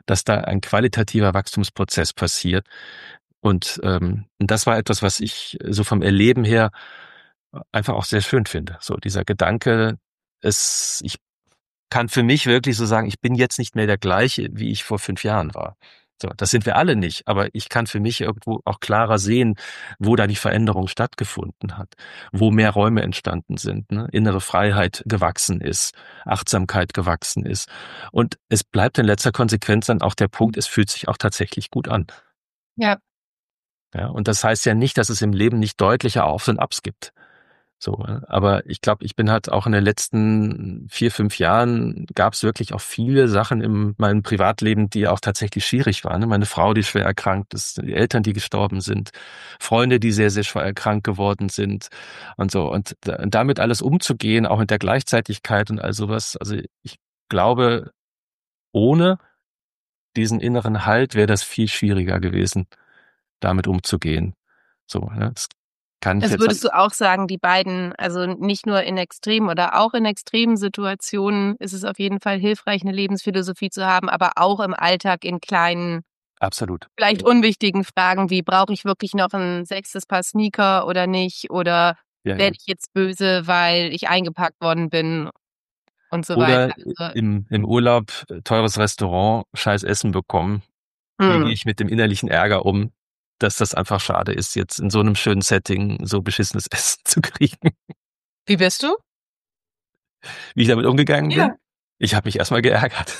dass da ein qualitativer Wachstumsprozess passiert. Und ähm, das war etwas, was ich so vom Erleben her einfach auch sehr schön finde. So dieser Gedanke, es, ich kann für mich wirklich so sagen, ich bin jetzt nicht mehr der gleiche, wie ich vor fünf Jahren war. So, das sind wir alle nicht, aber ich kann für mich irgendwo auch klarer sehen, wo da die Veränderung stattgefunden hat, wo mehr Räume entstanden sind, ne? Innere Freiheit gewachsen ist, Achtsamkeit gewachsen ist. Und es bleibt in letzter Konsequenz dann auch der Punkt, es fühlt sich auch tatsächlich gut an. Ja. Ja, und das heißt ja nicht, dass es im Leben nicht deutliche Aufs und Abs gibt. So, aber ich glaube, ich bin halt auch in den letzten vier, fünf Jahren gab es wirklich auch viele Sachen in meinem Privatleben, die auch tatsächlich schwierig waren. Meine Frau, die schwer erkrankt ist, die Eltern, die gestorben sind, Freunde, die sehr, sehr schwer erkrankt geworden sind und so. Und damit alles umzugehen, auch mit der Gleichzeitigkeit und all sowas. Also ich glaube, ohne diesen inneren Halt wäre das viel schwieriger gewesen, damit umzugehen. So, ne? Das kann ich Also jetzt. würdest du auch sagen, die beiden, also nicht nur in extremen oder auch in extremen Situationen ist es auf jeden Fall hilfreich, eine Lebensphilosophie zu haben, aber auch im Alltag in kleinen, Absolut. vielleicht unwichtigen Fragen wie, brauche ich wirklich noch ein sechstes Paar Sneaker oder nicht? Oder Ja, ja. werde ich jetzt böse, weil ich eingepackt worden bin und so Oder weiter? Also, im, im Urlaub teures Restaurant, scheiß Essen bekommen. Wie hm. gehe ich mit dem innerlichen Ärger um, dass das einfach schade ist, jetzt in so einem schönen Setting so beschissenes Essen zu kriegen? Wie bist du? Wie ich damit umgegangen Ja. bin? Ich habe mich erstmal geärgert.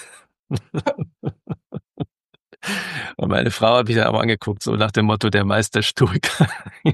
Und meine Frau hat mich dann auch angeguckt, so nach dem Motto, der Meister Stoiker.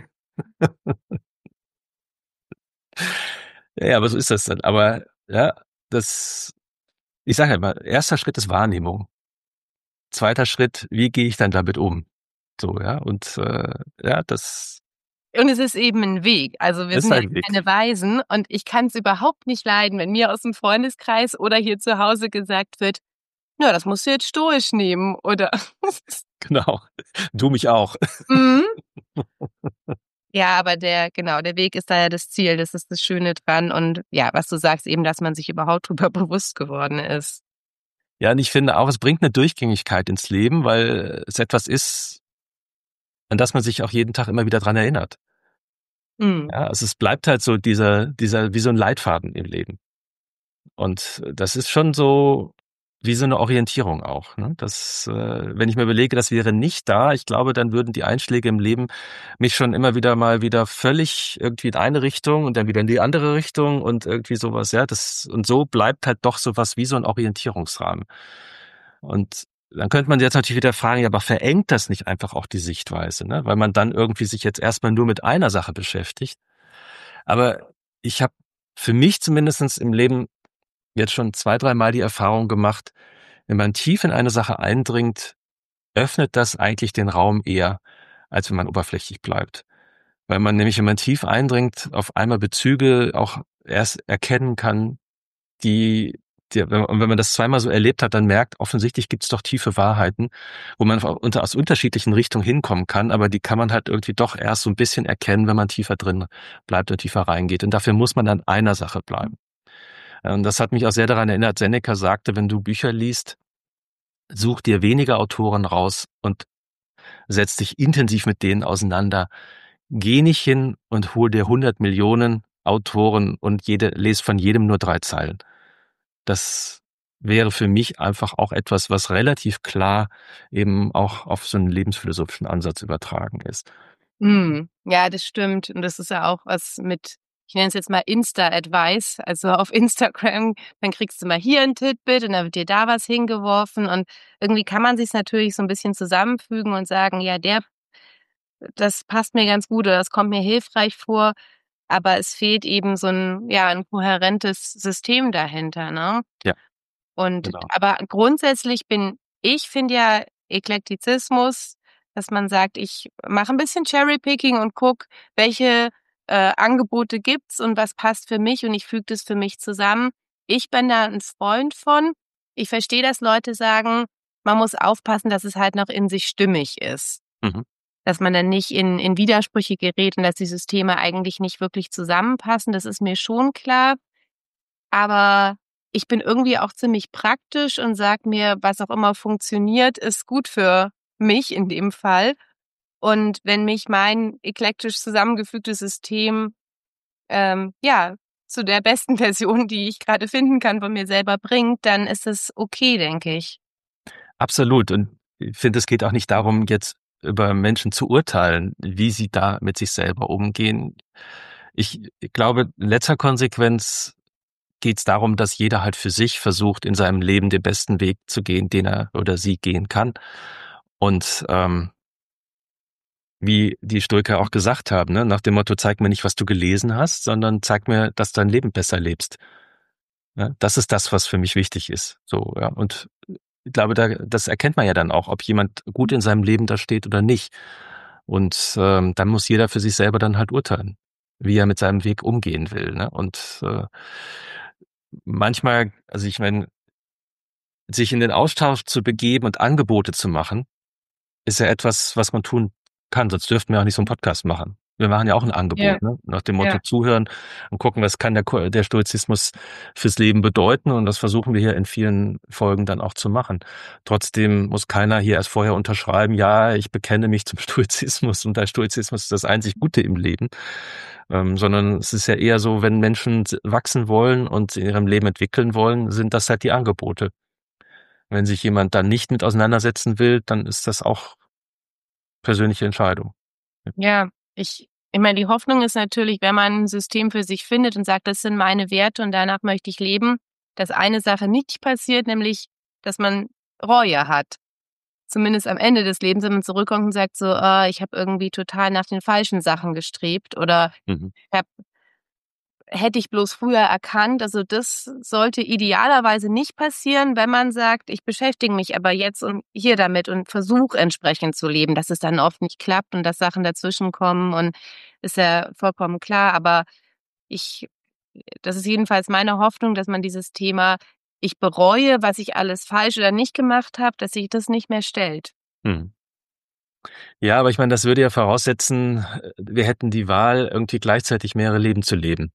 Ja, aber so ist das dann. Aber ja, das, ich sage ja immer, erster Schritt ist Wahrnehmung. Zweiter Schritt, wie gehe ich dann damit um? So, ja, und äh, ja, das Und es ist eben ein Weg. Also wir ist sind ja ein Weg. keine Weisen und ich kann es überhaupt nicht leiden, wenn mir aus dem Freundeskreis oder hier zu Hause gesagt wird, ja, das musst du jetzt stoisch nehmen oder Genau. Du mich auch. mhm. Ja, aber der, genau, der Weg ist da ja das Ziel, das ist das Schöne dran und ja, was du sagst eben, dass man sich überhaupt drüber bewusst geworden ist. Ja, und ich finde auch, es bringt eine Durchgängigkeit ins Leben, weil es etwas ist, an das man sich auch jeden Tag immer wieder dran erinnert. Mhm. Ja, also es bleibt halt so dieser, dieser, wie so ein Leitfaden im Leben. Und das ist schon so wie so eine Orientierung auch. Ne? Das, äh, wenn ich mir überlege, das wäre nicht da, ich glaube, dann würden die Einschläge im Leben mich schon immer wieder mal wieder völlig irgendwie in eine Richtung und dann wieder in die andere Richtung und irgendwie sowas. Ja, das und so bleibt halt doch sowas wie so ein Orientierungsrahmen. Und dann könnte man jetzt natürlich wieder fragen, ja, aber verengt das nicht einfach auch die Sichtweise, ne? Weil man dann irgendwie sich jetzt erstmal nur mit einer Sache beschäftigt. Aber ich habe für mich zumindestens im Leben jetzt schon zwei, dreimal die Erfahrung gemacht, wenn man tief in eine Sache eindringt, öffnet das eigentlich den Raum eher, als wenn man oberflächlich bleibt. Weil man nämlich, wenn man tief eindringt, auf einmal Bezüge auch erst erkennen kann, die, die wenn, man, wenn man das zweimal so erlebt hat, dann merkt, offensichtlich gibt es doch tiefe Wahrheiten, wo man unter, aus unterschiedlichen Richtungen hinkommen kann, aber die kann man halt irgendwie doch erst so ein bisschen erkennen, wenn man tiefer drin bleibt und tiefer reingeht. Und dafür muss man an einer Sache bleiben. Und das hat mich auch sehr daran erinnert, Seneca sagte, wenn du Bücher liest, such dir wenige Autoren raus und setz dich intensiv mit denen auseinander. Geh nicht hin und hol dir hundert Millionen Autoren und jede, lese von jedem nur drei Zeilen. Das wäre für mich einfach auch etwas, was relativ klar eben auch auf so einen lebensphilosophischen Ansatz übertragen ist. Mhm. Ja, das stimmt. Und das ist ja auch was mit, ich nenne es jetzt mal Insta-Advice. Also auf Instagram, dann kriegst du mal hier ein Titbit und dann wird dir da was hingeworfen. Und irgendwie kann man sich natürlich so ein bisschen zusammenfügen und sagen, ja, der, das passt mir ganz gut oder das kommt mir hilfreich vor. Aber es fehlt eben so ein, ja, ein kohärentes System dahinter, ne? Ja, Und genau. aber grundsätzlich bin ich finde ja Eklektizismus, dass man sagt, ich mache ein bisschen Cherrypicking und guck, welche äh, Angebote gibt's und was passt für mich und ich füge das für mich zusammen. Ich bin da ein Freund von. Ich verstehe, dass Leute sagen, man muss aufpassen, dass es halt noch in sich stimmig ist. Mhm. Dass man dann nicht in, in Widersprüche gerät und dass die Systeme eigentlich nicht wirklich zusammenpassen. Das ist mir schon klar. Aber ich bin irgendwie auch ziemlich praktisch und sag mir, was auch immer funktioniert, ist gut für mich in dem Fall. Und wenn mich mein eklektisch zusammengefügtes System ähm, ja zu der besten Version, die ich gerade finden kann, von mir selber bringt, dann ist es okay, denke ich. Absolut. Und ich finde, es geht auch nicht darum, jetzt über Menschen zu urteilen, wie sie da mit sich selber umgehen. Ich glaube, in letzter Konsequenz geht es darum, dass jeder halt für sich versucht, in seinem Leben den besten Weg zu gehen, den er oder sie gehen kann. Und ähm, wie die Stoiker auch gesagt haben, ne, nach dem Motto, zeig mir nicht, was du gelesen hast, sondern zeig mir, dass du dein Leben besser lebst. Ja, das ist das, was für mich wichtig ist. So, ja. Und ich glaube, da, das erkennt man ja dann auch, ob jemand gut in seinem Leben da steht oder nicht. Und ähm, dann muss jeder für sich selber dann halt urteilen, wie er mit seinem Weg umgehen will. Ne? Und äh, manchmal, also ich meine, sich in den Austausch zu begeben und Angebote zu machen, ist ja etwas, was man tun kann. Sonst dürften wir auch nicht so einen Podcast machen. Wir machen ja auch ein Ja, Angebot, ne? Nach dem Motto ja. zuhören und gucken, was kann der, Ko- der Stoizismus fürs Leben bedeuten. Und das versuchen wir hier in vielen Folgen dann auch zu machen. Trotzdem muss keiner hier erst vorher unterschreiben, ja, ich bekenne mich zum Stoizismus und der Stoizismus ist das einzig Gute im Leben. Ähm, sondern es ist ja eher so, wenn Menschen wachsen wollen und in ihrem Leben entwickeln wollen, sind das halt die Angebote. Wenn sich jemand dann nicht mit auseinandersetzen will, dann ist das auch persönliche Entscheidung. Ja, ich, ich meine, die Hoffnung ist natürlich, wenn man ein System für sich findet und sagt, das sind meine Werte und danach möchte ich leben, dass eine Sache nicht passiert, nämlich, dass man Reue hat. Zumindest am Ende des Lebens, wenn man zurückkommt und sagt so, ah, ich habe irgendwie total nach den falschen Sachen gestrebt oder Mhm. ich hab, hätte ich bloß früher erkannt. Also das sollte idealerweise nicht passieren, wenn man sagt, ich beschäftige mich aber jetzt und hier damit und versuche entsprechend zu leben, dass es dann oft nicht klappt und dass Sachen dazwischen kommen und ist ja vollkommen klar. Aber ich, das ist jedenfalls meine Hoffnung, dass man dieses Thema, ich bereue, was ich alles falsch oder nicht gemacht habe, dass sich das nicht mehr stellt. Mhm. Ja, aber ich meine, das würde ja voraussetzen, wir hätten die Wahl, irgendwie gleichzeitig mehrere Leben zu leben.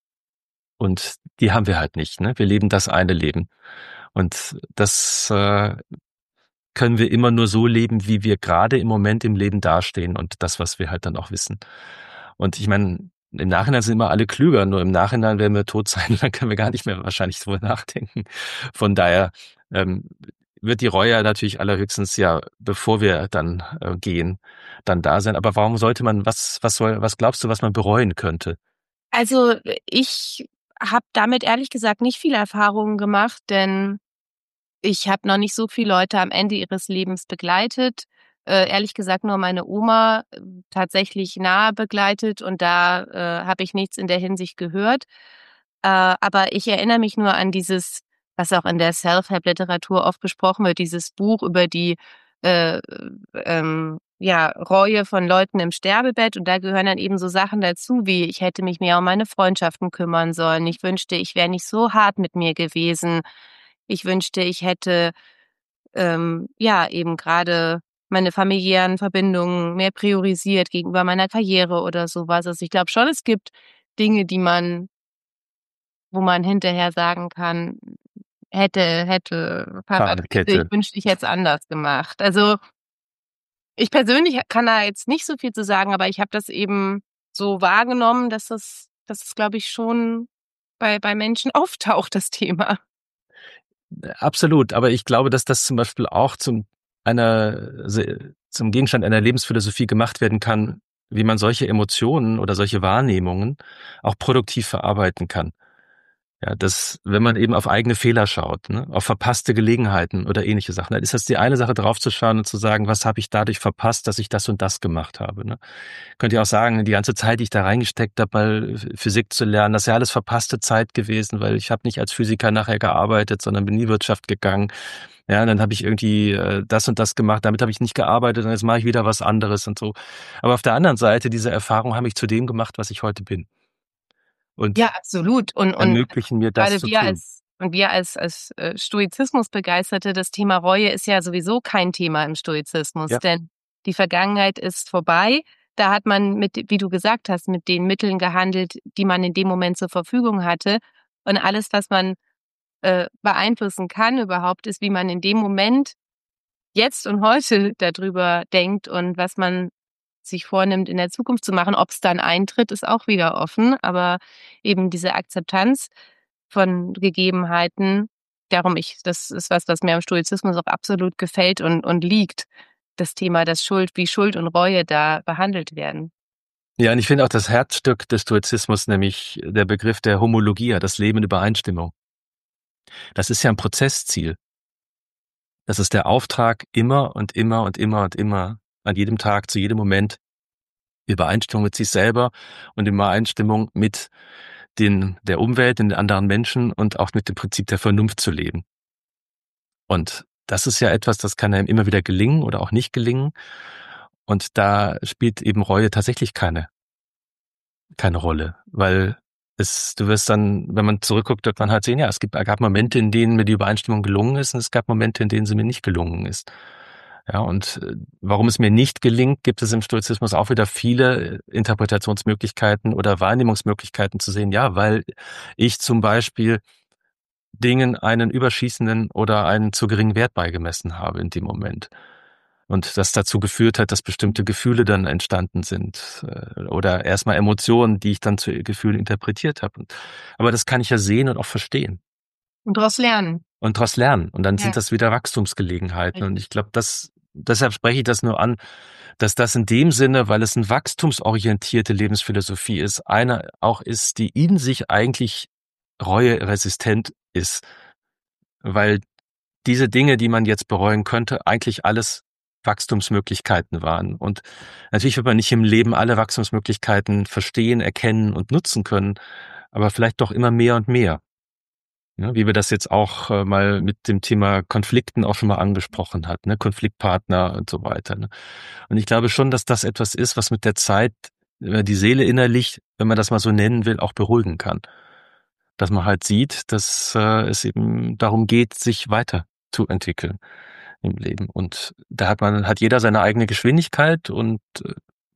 Und die haben wir halt nicht. Ne? Wir leben das eine Leben. Und das äh, können wir immer nur so leben, wie wir gerade im Moment im Leben dastehen und das, was wir halt dann auch wissen. Und ich meine, im Nachhinein sind immer alle klüger, nur im Nachhinein werden wir tot sein, dann können wir gar nicht mehr wahrscheinlich drüber nachdenken. Von daher ähm, wird die Reue natürlich allerhöchstens ja, bevor wir dann äh, gehen, dann da sein. Aber warum sollte man, was, was soll, was glaubst du, was man bereuen könnte? Also ich habe damit ehrlich gesagt nicht viel Erfahrungen gemacht, denn ich habe noch nicht so viele Leute am Ende ihres Lebens begleitet. Äh, ehrlich gesagt nur meine Oma äh, tatsächlich nahe begleitet und da äh, habe ich nichts in der Hinsicht gehört. Äh, aber ich erinnere mich nur an dieses, was auch in der Self-Help-Literatur oft besprochen wird, dieses Buch über die äh, ähm, ja, Reue von Leuten im Sterbebett. Und da gehören dann eben so Sachen dazu, wie ich hätte mich mehr um meine Freundschaften kümmern sollen. Ich wünschte, ich wäre nicht so hart mit mir gewesen. Ich wünschte, ich hätte ähm, ja eben gerade meine familiären Verbindungen mehr priorisiert gegenüber meiner Karriere oder sowas. Also ich glaube schon, es gibt Dinge, die man, wo man hinterher sagen kann, hätte, hätte, Fahrradkette, ich Fahrradkette. wünschte, ich hätte es anders gemacht. Also ich persönlich kann da jetzt nicht so viel zu sagen, aber ich habe das eben so wahrgenommen, dass das, dass es, glaube ich, schon bei, bei Menschen auftaucht, das Thema. Absolut, aber ich glaube, dass das zum Beispiel auch zum einer zum Gegenstand einer Lebensphilosophie gemacht werden kann, wie man solche Emotionen oder solche Wahrnehmungen auch produktiv verarbeiten kann. Ja, das, wenn man eben auf eigene Fehler schaut, ne, auf verpasste Gelegenheiten oder ähnliche Sachen, dann ist das die eine Sache, draufzuschauen und zu sagen, was habe ich dadurch verpasst, dass ich das und das gemacht habe. Ne? Könnt ihr auch sagen, die ganze Zeit, die ich da reingesteckt habe, mal Physik zu lernen, das ist ja alles verpasste Zeit gewesen, weil ich habe nicht als Physiker nachher gearbeitet, sondern bin in die Wirtschaft gegangen. Ja, und dann habe ich irgendwie äh, das und das gemacht, damit habe ich nicht gearbeitet und jetzt mache ich wieder was anderes und so. Aber auf der anderen Seite, diese Erfahrung habe ich zu dem gemacht, was ich heute bin. Und Ja, absolut. Und, und ermöglichen mir das gerade zu wir tun. als, und wir als, als äh, Stoizismus-Begeisterte, das Thema Reue ist ja sowieso kein Thema im Stoizismus, Ja, denn die Vergangenheit ist vorbei. Da hat man mit, wie du gesagt hast, mit den Mitteln gehandelt, die man in dem Moment zur Verfügung hatte. Und alles, was man äh, beeinflussen kann überhaupt, ist, wie man in dem Moment jetzt und heute darüber denkt und was man sich vornimmt, in der Zukunft zu machen. Ob es dann eintritt, ist auch wieder offen. Aber eben diese Akzeptanz von Gegebenheiten, darum ich, das ist was, was mir am Stoizismus auch absolut gefällt und, und liegt. Das Thema, dass Schuld, wie Schuld und Reue da behandelt werden. Ja, und ich finde auch das Herzstück des Stoizismus, nämlich der Begriff der Homologia, das Leben in Übereinstimmung. Das ist ja ein Prozessziel. Das ist der Auftrag, immer und immer und immer und immer, an jedem Tag, zu jedem Moment, Übereinstimmung mit sich selber und in Übereinstimmung mit den, der Umwelt, den anderen Menschen und auch mit dem Prinzip der Vernunft zu leben. Und das ist ja etwas, das kann einem immer wieder gelingen oder auch nicht gelingen. Und da spielt eben Reue tatsächlich keine, keine Rolle, weil es, du wirst dann, wenn man zurückguckt, wird man halt sehen, ja, es gibt, es gab Momente, in denen mir die Übereinstimmung gelungen ist und es gab Momente, in denen sie mir nicht gelungen ist. Ja, und äh, warum es mir nicht gelingt, gibt es im Stoizismus auch wieder viele Interpretationsmöglichkeiten oder Wahrnehmungsmöglichkeiten zu sehen. Ja, weil ich zum Beispiel Dingen einen überschießenden oder einen zu geringen Wert beigemessen habe in dem Moment. Und das dazu geführt hat, dass bestimmte Gefühle dann entstanden sind äh, oder erstmal Emotionen, die ich dann zu Gefühlen interpretiert habe. Aber das kann ich ja sehen und auch verstehen. Und daraus lernen. Und daraus lernen. Und dann Ja. sind das wieder Wachstumsgelegenheiten. Richtig. Und ich glaube, das, deshalb spreche ich das nur an, dass das in dem Sinne, weil es eine wachstumsorientierte Lebensphilosophie ist, eine auch ist, die in sich eigentlich reueresistent ist. Weil diese Dinge, die man jetzt bereuen könnte, eigentlich alles Wachstumsmöglichkeiten waren. Und natürlich wird man nicht im Leben alle Wachstumsmöglichkeiten verstehen, erkennen und nutzen können, aber vielleicht doch immer mehr und mehr. Ja, wie wir das jetzt auch äh, mal mit dem Thema Konflikten auch schon mal angesprochen hat, ne? Konfliktpartner und so weiter. Ne? Und ich glaube schon, dass das etwas ist, was mit der Zeit äh, die Seele innerlich, wenn man das mal so nennen will, auch beruhigen kann. Dass man halt sieht, dass äh, es eben darum geht, sich weiterzuentwickeln im Leben. Und da hat man, hat jeder seine eigene Geschwindigkeit und äh,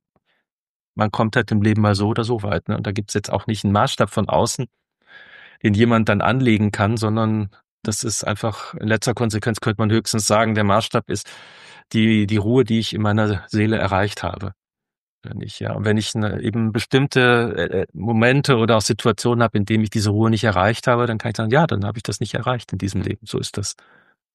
man kommt halt im Leben mal so oder so weit. Ne? Und da gibt's jetzt auch nicht einen Maßstab von außen, den jemand dann anlegen kann, sondern das ist einfach, in letzter Konsequenz könnte man höchstens sagen, der Maßstab ist die, die Ruhe, die ich in meiner Seele erreicht habe. Wenn ich, ja, und wenn ich eine, eben bestimmte äh, Momente oder auch Situationen habe, in denen ich diese Ruhe nicht erreicht habe, dann kann ich sagen, ja, dann habe ich das nicht erreicht in diesem Leben. So ist das.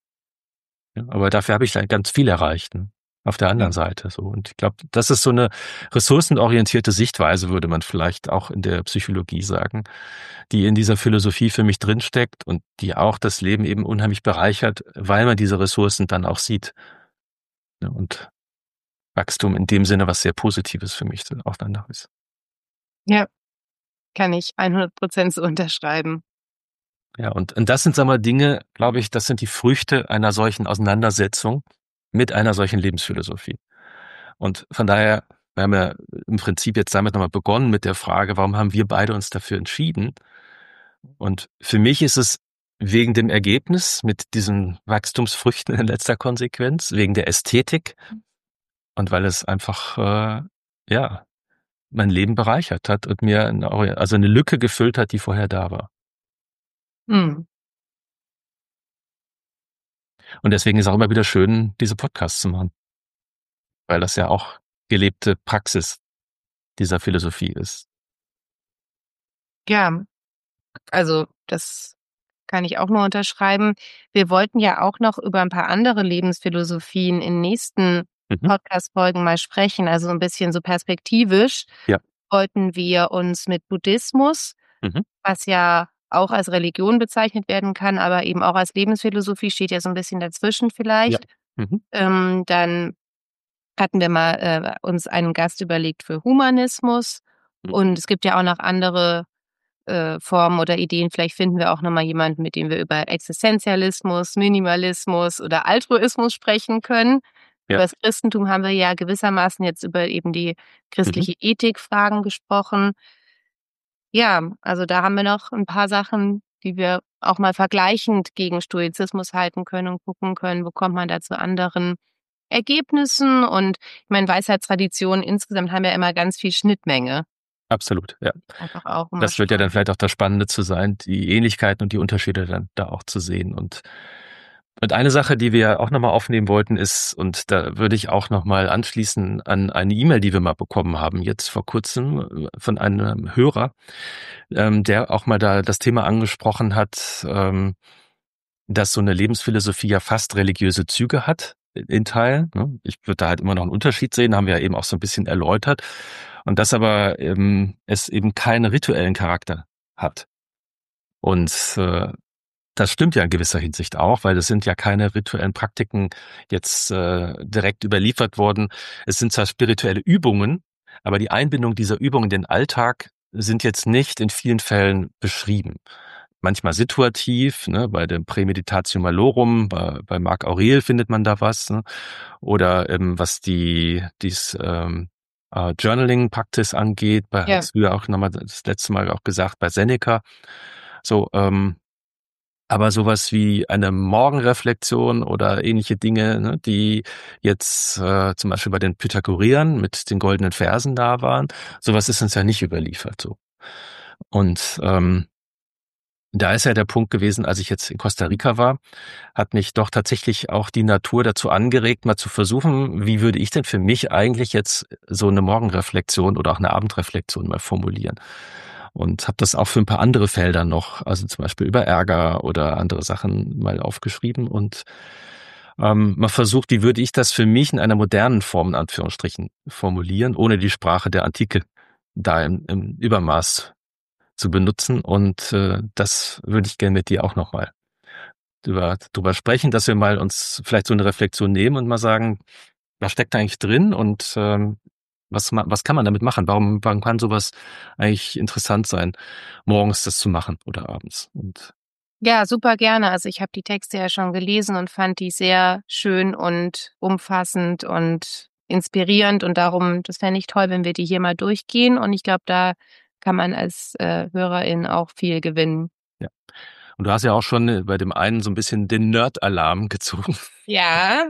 Ja, aber dafür habe ich dann ganz viel erreicht, ne? Auf der anderen Ja. Seite so. Und ich glaube, das ist so eine ressourcenorientierte Sichtweise, würde man vielleicht auch in der Psychologie sagen, die in dieser Philosophie für mich drinsteckt und die auch das Leben eben unheimlich bereichert, weil man diese Ressourcen dann auch sieht. Ja, und Wachstum in dem Sinne, was sehr Positives für mich auch danach ist. Ja, kann ich hundert Prozent so unterschreiben. Ja, und, und das sind, sagen wir, Dinge, glaube ich, das sind die Früchte einer solchen Auseinandersetzung mit einer solchen Lebensphilosophie. Und von daher, wir haben ja im Prinzip jetzt damit nochmal begonnen mit der Frage, warum haben wir beide uns dafür entschieden? Und für mich ist es wegen dem Ergebnis mit diesen Wachstumsfrüchten in letzter Konsequenz, wegen der Ästhetik und weil es einfach, äh, ja, mein Leben bereichert hat und mir eine, also eine Lücke gefüllt hat, die vorher da war. Hm. Und deswegen ist es auch immer wieder schön, diese Podcasts zu machen. Weil das ja auch gelebte Praxis dieser Philosophie ist. Ja, also das kann ich auch nur unterschreiben. Wir wollten ja auch noch über ein paar andere Lebensphilosophien in nächsten Mhm. Podcast-Folgen mal sprechen. Also ein bisschen so perspektivisch Ja. wollten wir uns mit Buddhismus, Mhm. was ja auch als Religion bezeichnet werden kann, aber eben auch als Lebensphilosophie, steht ja so ein bisschen dazwischen vielleicht. Mhm. Ähm, dann hatten wir mal äh, uns einen Gast überlegt für Humanismus. Mhm. Und es gibt ja auch noch andere äh, Formen oder Ideen. Vielleicht finden wir auch nochmal jemanden, mit dem wir über Existenzialismus, Minimalismus oder Altruismus sprechen können. Ja. Über das Christentum haben wir ja gewissermaßen jetzt über eben die christliche Ethikfragen gesprochen. Ja, also da haben wir noch ein paar Sachen, die wir auch mal vergleichend gegen Stoizismus halten können und gucken können, wo kommt man da zu anderen Ergebnissen. Und ich meine, Weisheitstraditionen insgesamt haben ja immer ganz viel Schnittmenge. Absolut, ja. Einfach auch immer Das wird ja dann spannend. vielleicht auch das Spannende zu sein, die Ähnlichkeiten und die Unterschiede dann da auch zu sehen. Und, und eine Sache, die wir auch nochmal aufnehmen wollten, ist, und da würde ich auch nochmal anschließen an eine E-Mail, die wir mal bekommen haben, jetzt vor kurzem von einem Hörer, ähm, der auch mal da das Thema angesprochen hat, ähm, dass so eine Lebensphilosophie ja fast religiöse Züge hat, in Teilen. Ne? Ich würde da halt immer noch einen Unterschied sehen, haben wir ja eben auch so ein bisschen erläutert. Und dass aber ähm, es eben keinen rituellen Charakter hat. Und äh, das stimmt ja in gewisser Hinsicht auch, weil es sind ja keine rituellen Praktiken jetzt äh, direkt überliefert worden. Es sind zwar spirituelle Übungen, aber die Einbindung dieser Übungen in den Alltag sind jetzt nicht in vielen Fällen beschrieben. Manchmal situativ, ne, bei dem Prämeditatio Malorum, bei, bei Marc Aurel findet man da was, ne, oder ähm, was die dies ähm, äh, Journaling-Practice angeht, bei Ja. hast du ja auch nochmal das letzte Mal auch gesagt, bei Seneca. So, ähm, aber sowas wie eine Morgenreflexion oder ähnliche Dinge, ne, die jetzt äh, zum Beispiel bei den Pythagoreern mit den goldenen Versen da waren, sowas ist uns ja nicht überliefert. So. Und ähm, da ist ja der Punkt gewesen, als ich jetzt in Costa Rica war, hat mich doch tatsächlich auch die Natur dazu angeregt, mal zu versuchen, wie würde ich denn für mich eigentlich jetzt so eine Morgenreflexion oder auch eine Abendreflexion mal formulieren. Und habe das auch für ein paar andere Felder noch, also zum Beispiel über Ärger oder andere Sachen mal aufgeschrieben und ähm, mal versucht, wie würde ich das für mich in einer modernen Form, in Anführungsstrichen, formulieren, ohne die Sprache der Antike da im, im Übermaß zu benutzen. Und äh, das würde ich gerne mit dir auch nochmal drüber, drüber sprechen, dass wir mal uns vielleicht so eine Reflexion nehmen und mal sagen, was steckt da eigentlich drin und ähm, was, ma- was kann man damit machen? Warum, warum kann sowas eigentlich interessant sein, morgens das zu machen oder abends? Und Ja, super gerne. Also ich habe die Texte ja schon gelesen und fand die sehr schön und umfassend und inspirierend. Und darum, das fände ich toll, wenn wir die hier mal durchgehen. Und ich glaube, da kann man als äh, Hörerin auch viel gewinnen. ja. Und du hast ja auch schon äh, bei dem einen so ein bisschen den Nerd-Alarm gezogen. Ja.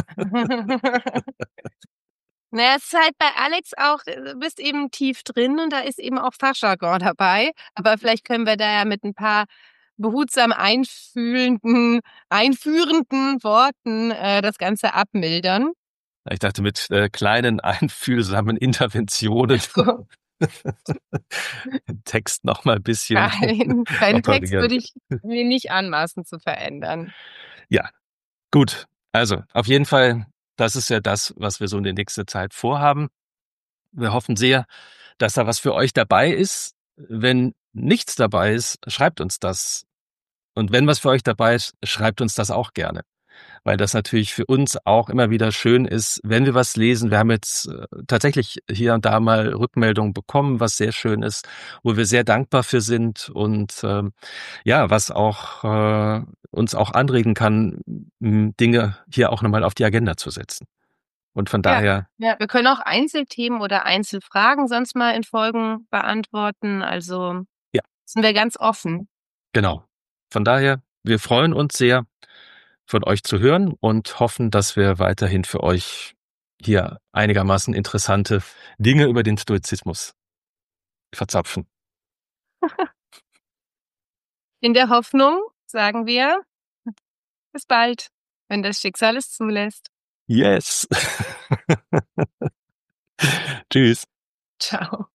Naja, es ist halt bei Alex auch, du bist eben tief drin und da ist eben auch Fachjargon dabei. Aber vielleicht können wir da ja mit ein paar behutsam einfühlenden, einführenden Worten äh, das Ganze abmildern. Ich dachte, mit äh, kleinen, einfühlsamen Interventionen So. den Text noch mal ein bisschen Nein, deinen Text operieren. würde ich mir nicht anmaßen zu verändern. Ja, gut. Also, auf jeden Fall, das ist ja das, was wir so in der nächsten Zeit vorhaben. Wir hoffen sehr, dass da was für euch dabei ist. Wenn nichts dabei ist, schreibt uns das. Und wenn was für euch dabei ist, schreibt uns das auch gerne. Weil das natürlich für uns auch immer wieder schön ist, wenn wir was lesen. Wir haben jetzt äh, tatsächlich hier und da mal Rückmeldungen bekommen, was sehr schön ist, wo wir sehr dankbar für sind und ähm, ja, was auch äh, uns auch anregen kann, m, Dinge hier auch nochmal auf die Agenda zu setzen. Und von Ja. daher, Ja, wir können auch Einzelthemen oder Einzelfragen sonst mal in Folgen beantworten. Also Ja. sind wir ganz offen. genau. Von daher, wir freuen uns sehr, von euch zu hören und hoffen, dass wir weiterhin für euch hier einigermaßen interessante Dinge über den Stoizismus verzapfen. In der Hoffnung sagen wir, bis bald, wenn das Schicksal es zulässt. Yes. Tschüss. Ciao.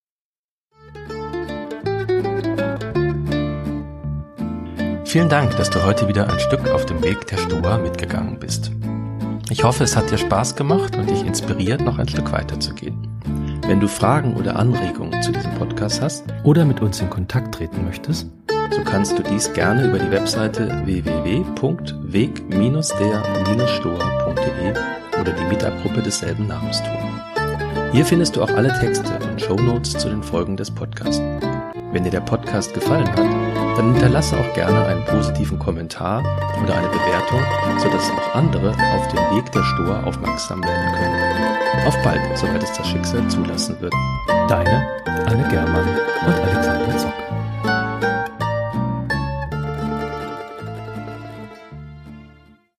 Vielen Dank, dass du heute wieder ein Stück auf dem Weg der Stoa mitgegangen bist. Ich hoffe, es hat dir Spaß gemacht und dich inspiriert, noch ein Stück weiterzugehen. Wenn du Fragen oder Anregungen zu diesem Podcast hast oder mit uns in Kontakt treten möchtest, so kannst du dies gerne über die Webseite w w w punkt weg der stoa punkt de oder die Meetup-Gruppe desselben Namens tun. Hier findest du auch alle Texte und Shownotes zu den Folgen des Podcasts. Wenn dir der Podcast gefallen hat, dann hinterlasse auch gerne einen positiven Kommentar oder eine Bewertung, sodass auch andere auf den Weg der Stoa aufmerksam werden können. Auf bald, soweit es das Schicksal zulassen wird. Deine Anne Germann und Alexander Zock.